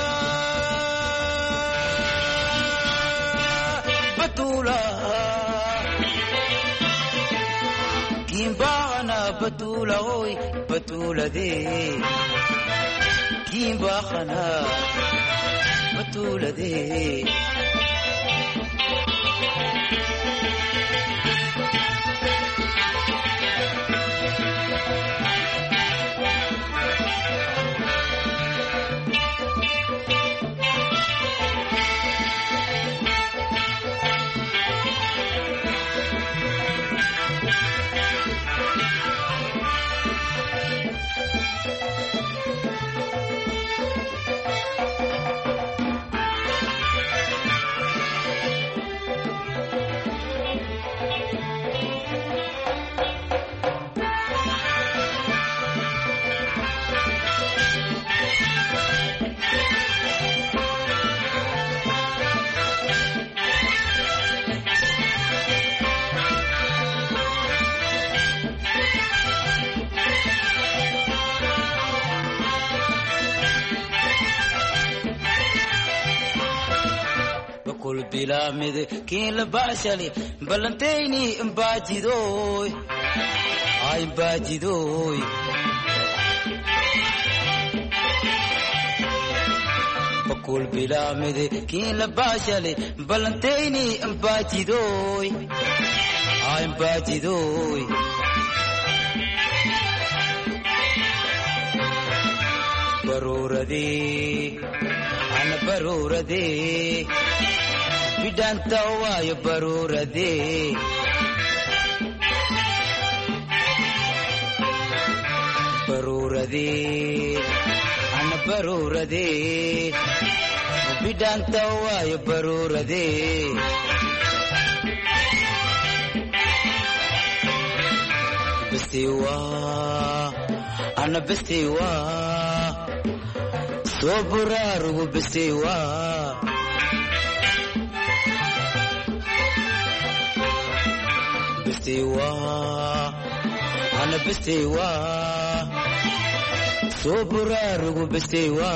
Kimbahana Batuula hoy Batuula de Kimbahana Batuula de bilaamid kiin la baashali ballantayni imbaajidoy kul bilamide kin la bashale balantayni ambatidoy I'm batidoy baruradi ana baruradi bidanta wayo baruradi baruradi ana baruradi bidanta wayo baruradi bestiwa ana bestiwa soburarugu bestiwa bestiwa ana bestiwa soburarugu bestiwa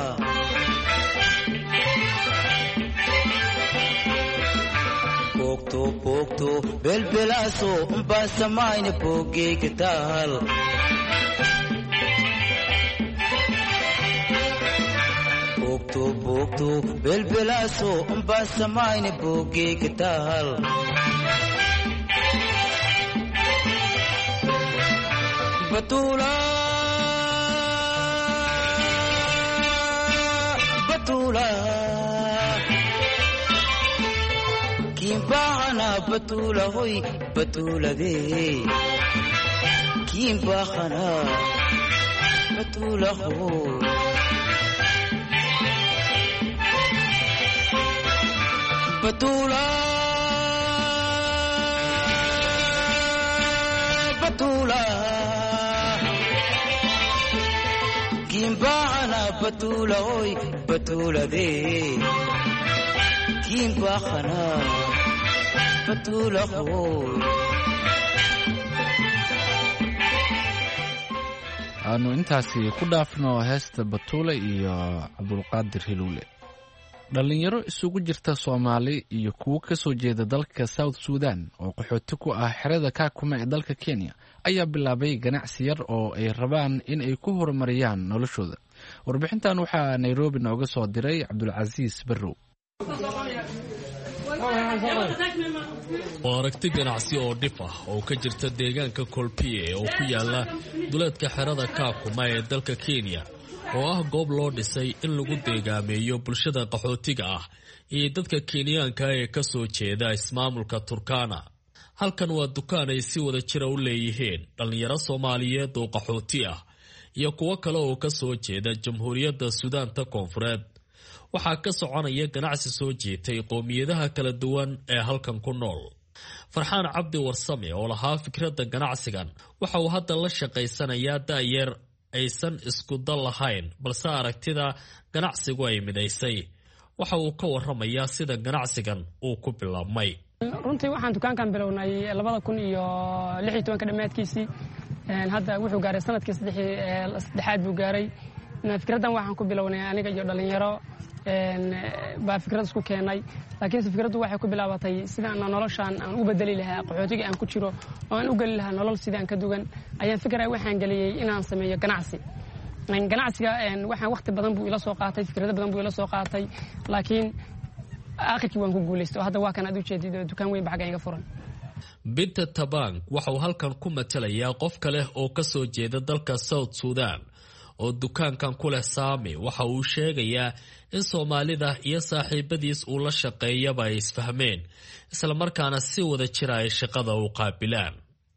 pokto belbelaso basamayne poge ketal pokto belbelaso basamayne poge ketal batula kimbahana batula hoy batula de kimbahana batula hoy batula kimbahana batula hoy batula de kimbahana aanu intaasi ku dhaafno heesta batuule iyo cabdulqaadir hiluule. dhallinyaro isugu jirta Soomaali iyo kuwo ka soo jeeda dalka South Sudan oo qaxooti ku ah xerada Kakuma ee dalka Kenya ayaa bilaabay ganacsi yar oo ay rabaan in ay ku horumariyaan noloshooda. warbixintan waxaa Nairobi nooga soo diray Cabdulcasiis Barrow. waa aragti ganacsi oo dhif ah oo ka jirta deegaanka Kolpie oo ku yaala duleedka xerada Kakuma ee dalka Kenya oo ah goob loo dhisay in lagu deegaameeyo bulshada qaxootiga ah iyo dadka Kenyaanka ee ka soo jeeda ismaamulka Turkana. halkan waa dukaan ay si wada jira u leeyihiin dhalinyaro Soomaaliyeed oo qaxooti ah iyo kuwo kale oo ka soo jeeda Jamhuuriyadda Suudaanta Koonfureed. waxaa ka soconaya ganacsi soo jeetay qoomiyadaha kala duwan ee halkan ku nool. Farxaan Cabdi Warsame oo lahaa fikradda ganacsigan waxa uu hadda la shaqaysanayaa da'yar aysan isku dal lahayn balse aragtida ganacsigu ay midaysay. waxa uu ka warramayaa sida ganacsigan uu ku bilaabmay. runtii waxaan dukaankan bilownay 2016 dhammaadkiisii hadda wuxuu gaaray sanadkii saddexaad buu gaaray. fikraddan waxaan ku bilownay aniga iyo dhalinyaro baa fikrad isku keenay laakiin fikraddu waxay ku bilaabatay sidaan noloshaan aan u bedeli lahaa qaxootiga aan ku jiro oo aan u gali lahaa nolol sidaan ka duwan ayaan fikray waxaan galiyay inaan sameeyo ganacsi. ganacsiga waxaan waqti badan buu ila soo qaatay fikrado badan buu ila soo qaatay laakiin aakhirkii waan ku guulaystay oo hadda waa kan aad u jeedid dukaan weyn baa xagga iga furan. Binta Tabang waxa uu halkan ku matalayaa qof kale oo ka soo jeeda dalka South Sudan oo dukaankan ku leh Saami. waxa uu sheegayaa in Soomaalida iyo saaxiibadiis uu la shaqeeyaba ay isfahmeen isla markaana si wada jira ay shaqada u qaabilaan.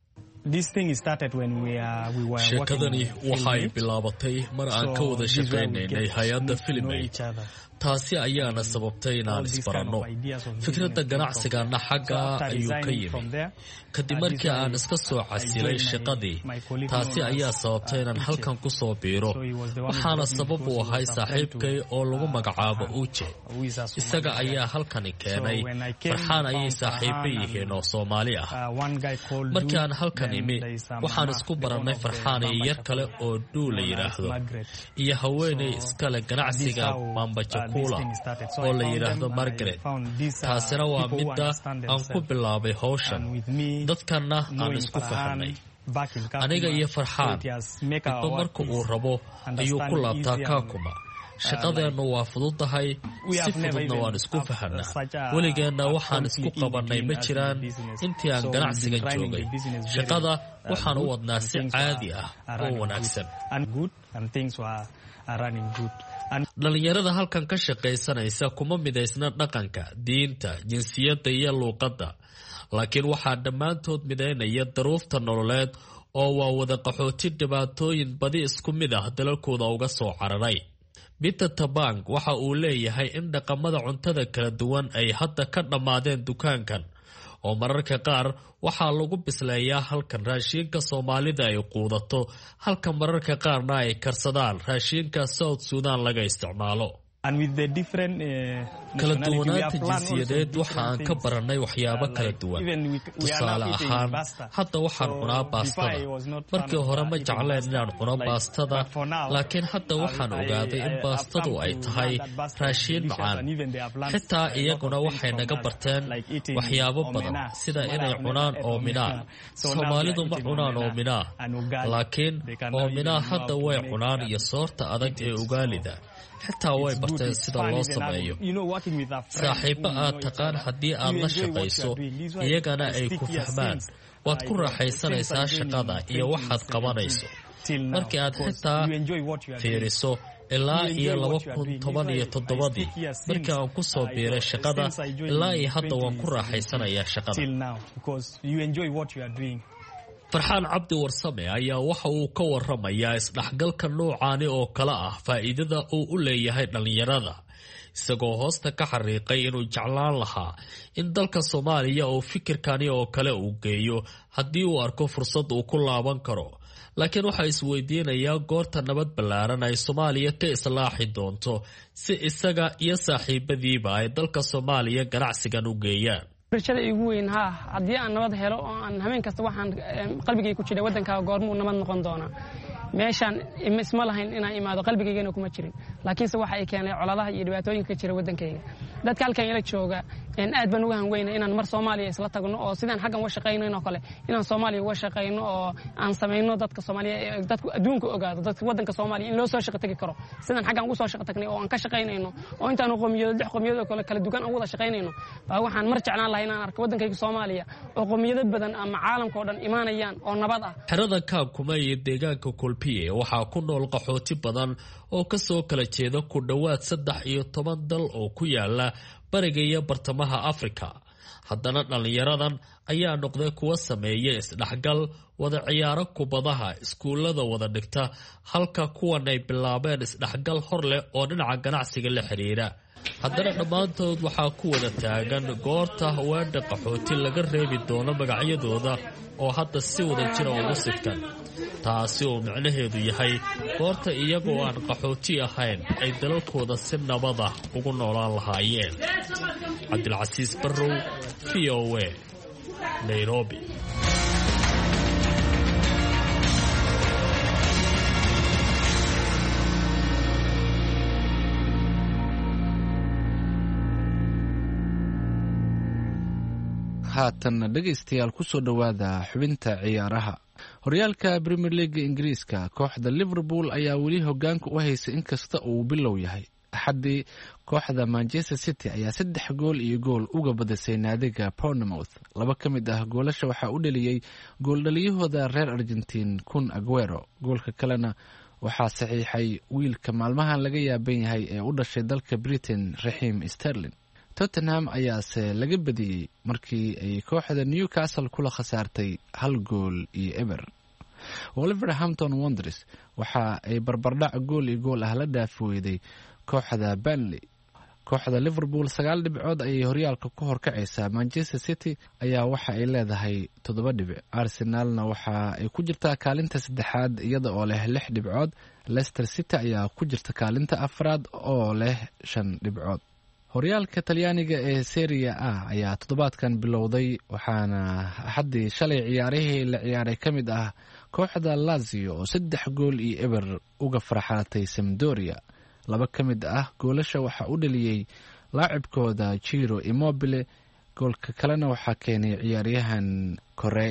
sheekadani waxay bilaabatay mar aan ka wada shaqaynaynay hay-adda Filmayd. taasi ayaana sababtay inaan isbaranno. fikradda ganacsigana xagga ayuu ka yimid kadib markii aan iska soo casilay shaqadii. taasi ayaa sababtay inaan halkan ku soo biiro waxaana sabab u ahay saaxiibkay oo lagu magacaabo Uje. isaga ayaa halkani keenay. Farxaan ayay saaxiibo yihiin oo Soomaali ah. markii aan halkan imi waxaan isku barannay Farxaan iyo yar kale oo Duu la yidhaahdo iyo haweenay iskale ganacsiga Mambajakula oo la yidhaahdo Margaret. taasina waa midda aan ku bilaabay hawshan dadkanna aan isku fahamnay. aniga iyo Farxaan midba marka uu rabo ayuu ku laabtaa Kakuma shaqadeennu waa fududahay si fududna waan isku fahanaa weligeenna waxaan isku qabannay ma jiraan intii aan ganacsigan joogay shaqada waxaan u wadnaa si caadi ah oo wanaagsan dhalinyarada halkan ka shaqaysanaysa kuma midaysna dhaqanka diinta jinsiyadda iyo luuqadda laakiin waxaa dhammaantood midaynaya daruufta nololeed oo waa wada qaxooti dhibaatooyin badi isku mid ah dalalkooda uga soo cararay Peter Tabang waxa uu leeyahay in dhaqamada cuntada kala duwan ay hadda ka dhammaadeen dukaankan oo mararka qaar waxaa lagu bisleeyaa halkan raashinka Soomaalida ay quudato halka mararka qaarna ay karsadaan raashinka South Sudan laga isticmaalo kala duwanaanta jinsiyadeed waxa aan ka barannay waxyaabo kala duwan tusaale ahaan hadda waxaan cunaa baastada markii hore ma jecleen inaan cuno baastada laakiin hadda waxaan ogaaday in baastadu ay tahay raashiin macaan xitaa iyaguna waxay naga barteen waxyaabo badan sida inay cunaan oominaa Soomaalidu ma cunaan oominaa laakiin oominaa hadda way cunaan iyo soorta adag ee ugaalida xitaa way barteen sida loo sameeyo saaxiibo aad taqaan haddii aad la shaqayso iyagana ay ku fahmaan waad ku raaxaysanaysaa shaqada iyo waxaad qabanayso markii aad xitaa fiiriso ilaa iyo 2017 markii aan ku soo biiray shaqada ilaa iyo hadda waan ku raaxaysanayaa shaqada farxaan cabdi warsame ayaa waxa uu ka waramayaa isdhaxgalka noocaani oo kala ah faa'iidada uu u leeyahay dhalinyarada isagoo hoosta ka xariiqay inuu jeclaan lahaa in dalka Soomaaliya oo fikirkani oo kale uu geeyo haddii uu arko fursad uu ku laaban karo laakiin waxa isweydiinayaa goorta nabad ballaaran ay Soomaaliya ka islaaxi doonto si isaga iyo saaxiibadiiba ay dalka Soomaaliya ganacsigan u geeyaan برشاد يقولين ها عدي أنا نبض هلا أنا همين كستوحن قلبي يكون شيء ودن كقارمو نمد نقندونا meeshaan isma lahayn inaan imaado qalbigayga kuma jirin laakiin se waxa ay keenay coladaha iyo dhibaatooyinka ka jira wadankayga dadka halkan ila jooga aad baan uga hanweynaa inaan mar Soomaaliya isla tagno oo sidaan xaqan uga shaqeynayno kale inaan Soomaaliya uga shaqeyno oo aan sameeyno dadka Soomaaliya dadka adduunka ogaado dadka wadanka Soomaaliya in loo soo shaqo tagi karo sidaan xaqan ugu soo shaqo tagnay oo aan ka shaqeynayno oo intaan qowmiyado kala duwan aan wada shaqeynayno baa waxaan mar jeclaan lahayn inaan arko wadankayga Soomaaliya oo qowmiyado badan ama caalamka oo dhan imaanayaan oo nabad ah xerada Kaakuma iyo deegaanka Kolpiye waxaa ku nool qaxooti badan oo ka soo kala jeeda ku dhawaad 13 dal oo ku yaala bariga iyo bartamaha Afrika haddana dhalinyaradan ayaa noqday kuwa sameeya isdhaxgal wada ciyaaro kubadaha iskuulada wada dhigta halka kuwan ay bilaabeen isdhaxgal hor leh oo dhinaca ganacsiga la xiriira haddana dhammaantood waxaa ku wada taagan goorta haweenka qaxooti laga reebi doono magacyadooda oo hadda si wada jira ugu sidkan taasi oo macnaheedu yahay goorta iyagoo aan qaxooti ahayn ay dalalkooda si nabad ah ugu noolaan lahaayeen cabdilcasiis barrow VOA Nairobi haatan dhegaystayaal ku soo dhowaada xubinta ciyaaraha horyaalka Premier League Ingiriiska kooxda Liverpool ayaa weli hogaanka u haysa inkasta uu bilow yahay axadii kooxda Manchester City ayaa 3 gool iyo gool uga badisay naadiga Bournemouth laba ka mid ah goolasha waxaa u dhaliyay gooldhaliyahooda reer Argentine Kun Aguero goolka kalena waxaa saxiixay wiilka maalmahan laga yaaban yahay ee u dhashay dalka Britain Raheem Sterling Tottenham ayaase laga badiyay markii ay kooxda Newcastle kula khasaartay 1 gool iyo eber Wolverhampton Wanderers waxa ay barbardhac gool iyo gool ah la dhaafweeday kooxda Burnley kooxda Liverpool 9 dhibcood ay horyaalka ku horkacaysaa Manchester City ayaa waxa ay leedahay 7 dhibic Arsenalna waxa ay ku jirtaa kaalinta 3aad iyada oo leh 6 dhibcood Leicester City ayaa ku jirta kaalinta 4aad oo leh 5 dhibcood horyaalka Talyaaniga ee Serie A ayaa toddobaadkan bilowday waxaana axadii shalay ciyaarihii la ciyaaray kamid ah kooxda Lazio oo 3 gool iyo eber uga farxaatay Sampdoria laba kamid ah goolasha waxa u dhaliyay laacibkooda Ciro Immobile goolka kalena waxa keenay ciyaaryahan Correa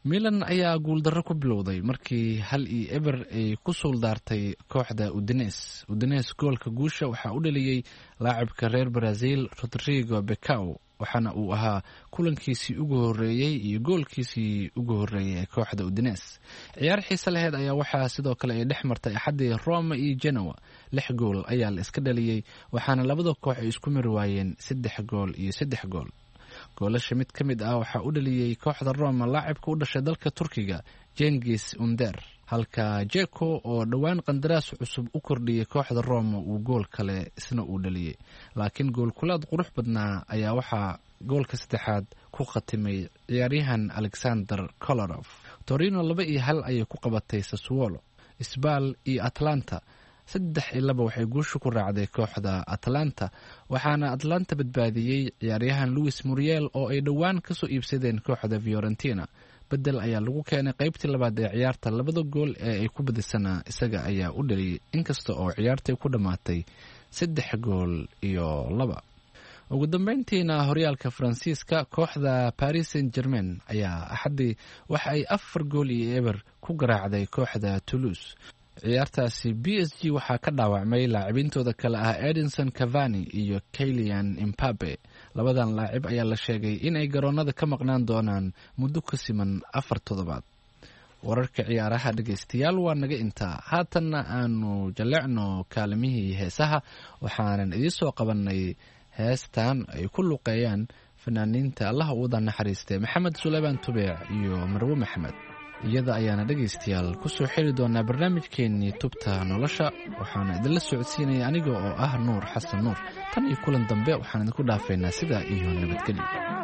milan ayaa guuldarro ku bilowday markii 1-0 ay ku suuldaartay kooxda udines goolka guusha waxaa u dhaliyey laacibka reer brazil rodrigo becao waxaana uu ahaa kulankiisii ugu horeeyey iyo goolkiisii ugu horeeyey ee kooxda udines ciyaar xiise laheyd ayaa waxaa sidoo kale ay dhex martay axaddii roma iyo genoa 6 gool ayaa la iska dhaliyey waxaana labada koox ay isku mari waayeen 3 gool iyo 3 gool goolasha mid ka mid ah waxaa u dhaliyey kooxda Roma laacibka u dhashay dalka Turkiga Cengiz Under halka Dzeko oo dhawaan qandaraas cusub u kordhiyay kooxda Roma uu gool kale isna u dhaliyay laakiin gool kulaad qurux badnaa ayaa waxaa goolka saddexaad ku khatimay ciyaaryahan Alexander Kolarov. Torino 2-1 ayay ku qabatay Sassuolo. Spal iyo Atlanta 3-2 waxay guusha ku raacday kooxda Atlanta waxaana Atlanta badbaadiyey ciyaaryahan Luis Muriel oo ay dhawaan ka soo iibsadeen kooxda Fiorentina bedel ayaa lagu keenay qaybtii labaad ee ciyaarta labada gool ee ay ku badisana isaga ayaa u dhaliyay inkasta oo ciyaartay ku dhamaatay 3 gool iyo 2 ugu dambeyntiina horyaalka Faransiiska kooxda Paris Saint-Germain ayaa axadii waxa ay 4 gool iyo 0 ku garaacday kooxda Toulouse ciyaartaasi PSG waxaa ka dhaawacmay laacibintooda kale ah Edinson Cavani iyo Kylian Mbappe labadan laacib ayaa la sheegay in ay garoonada ka maqnaan doonaan muddo ka siman 4 toddobaad wararka ciyaaraha dhageystayaal waa naga intaa haatanna aanu jaleecno kaalimihii heesaha waxaanan idin soo qabanay heestan ay ku luqeeyaan fanaaniinta Allah u wada naxariistay Maxamed Suleymaan Tubeec iyo Marwo Maxamed iyada ayaana dhageystayaal ku soo xiri doonaa barnaamijkeennii tubta nolosha waxaana idinla socodsiinaya aniga oo ah Nuur Xasan Nuur tan iyo kulan dambe waxaan idinku dhaafaynaa sidaa iyo nabadgelyo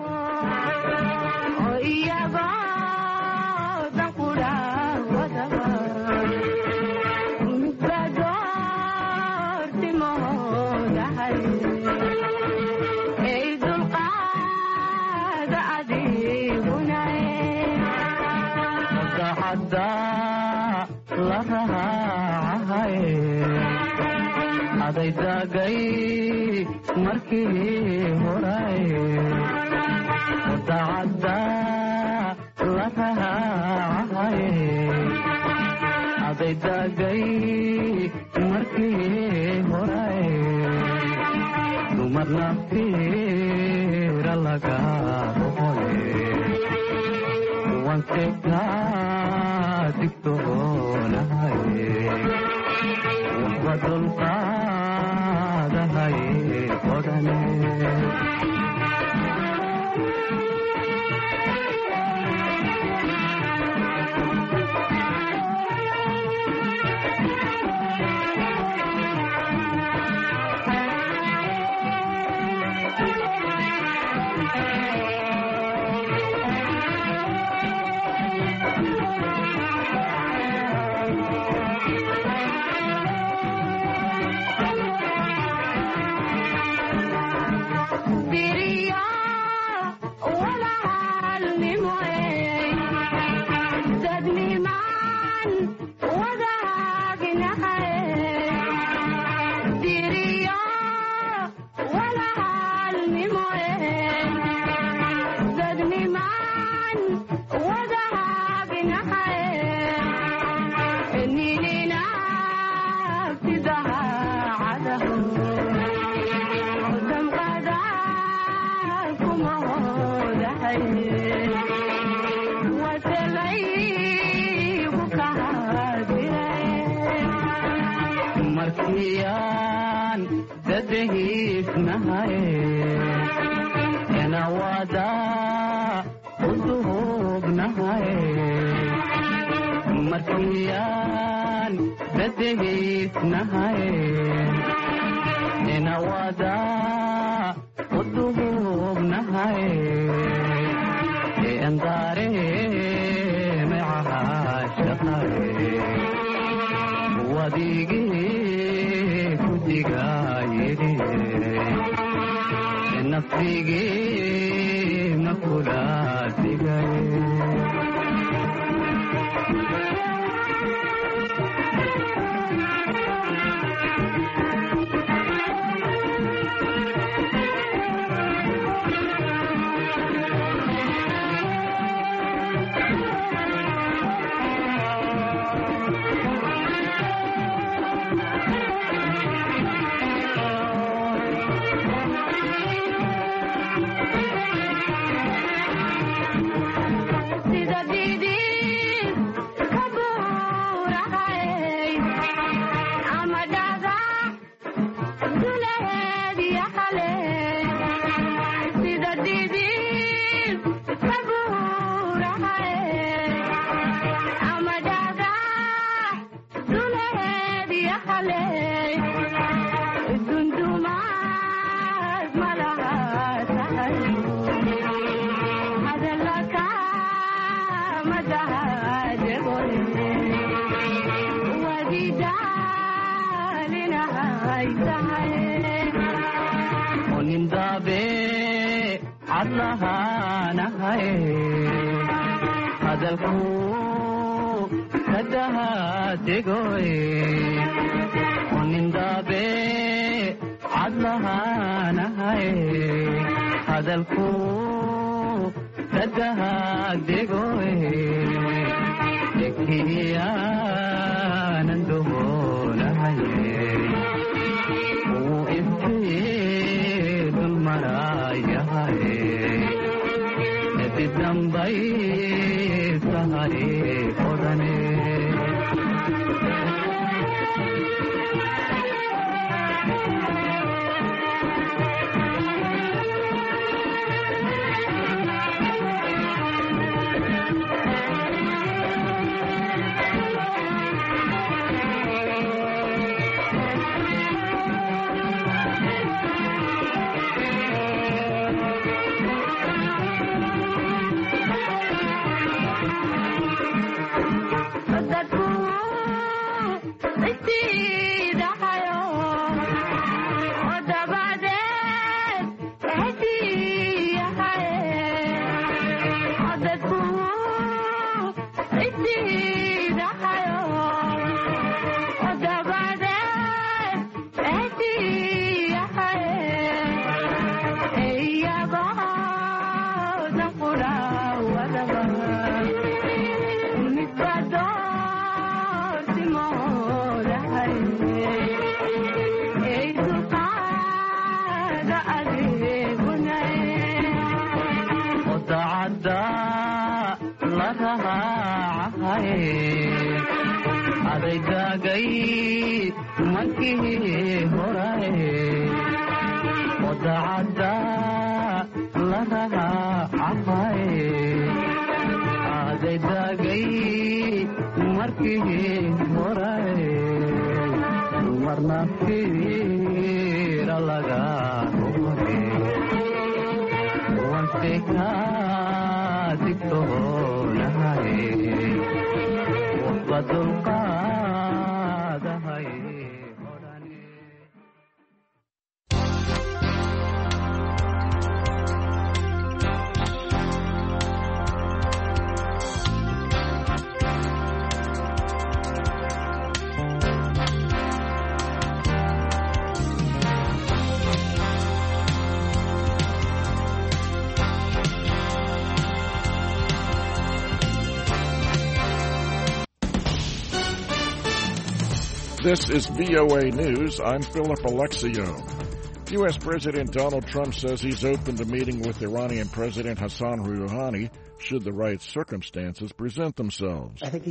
adaydaagay markii horay wadacadda la raacay adaydaagay markii horay dumarna fiira laga roqoy wankeka digtoonahay wadulqaadahay odane onindaabe cadlahaanahay hadalku kadahadegoy onindaabe cadlahaanahay hadalku kadahadegoy ekiyaanan doonahaye dambay sahare odane adaygagay markii horae odacadda larahacahaye adaydagay markii horae marna fiira laga hore wanseka digtoonahaye This is VOA News. I'm Philip Alexio. U.S. President Donald Trump says he's open to meeting with Iranian President Hassan Rouhani should the right circumstances present themselves. I think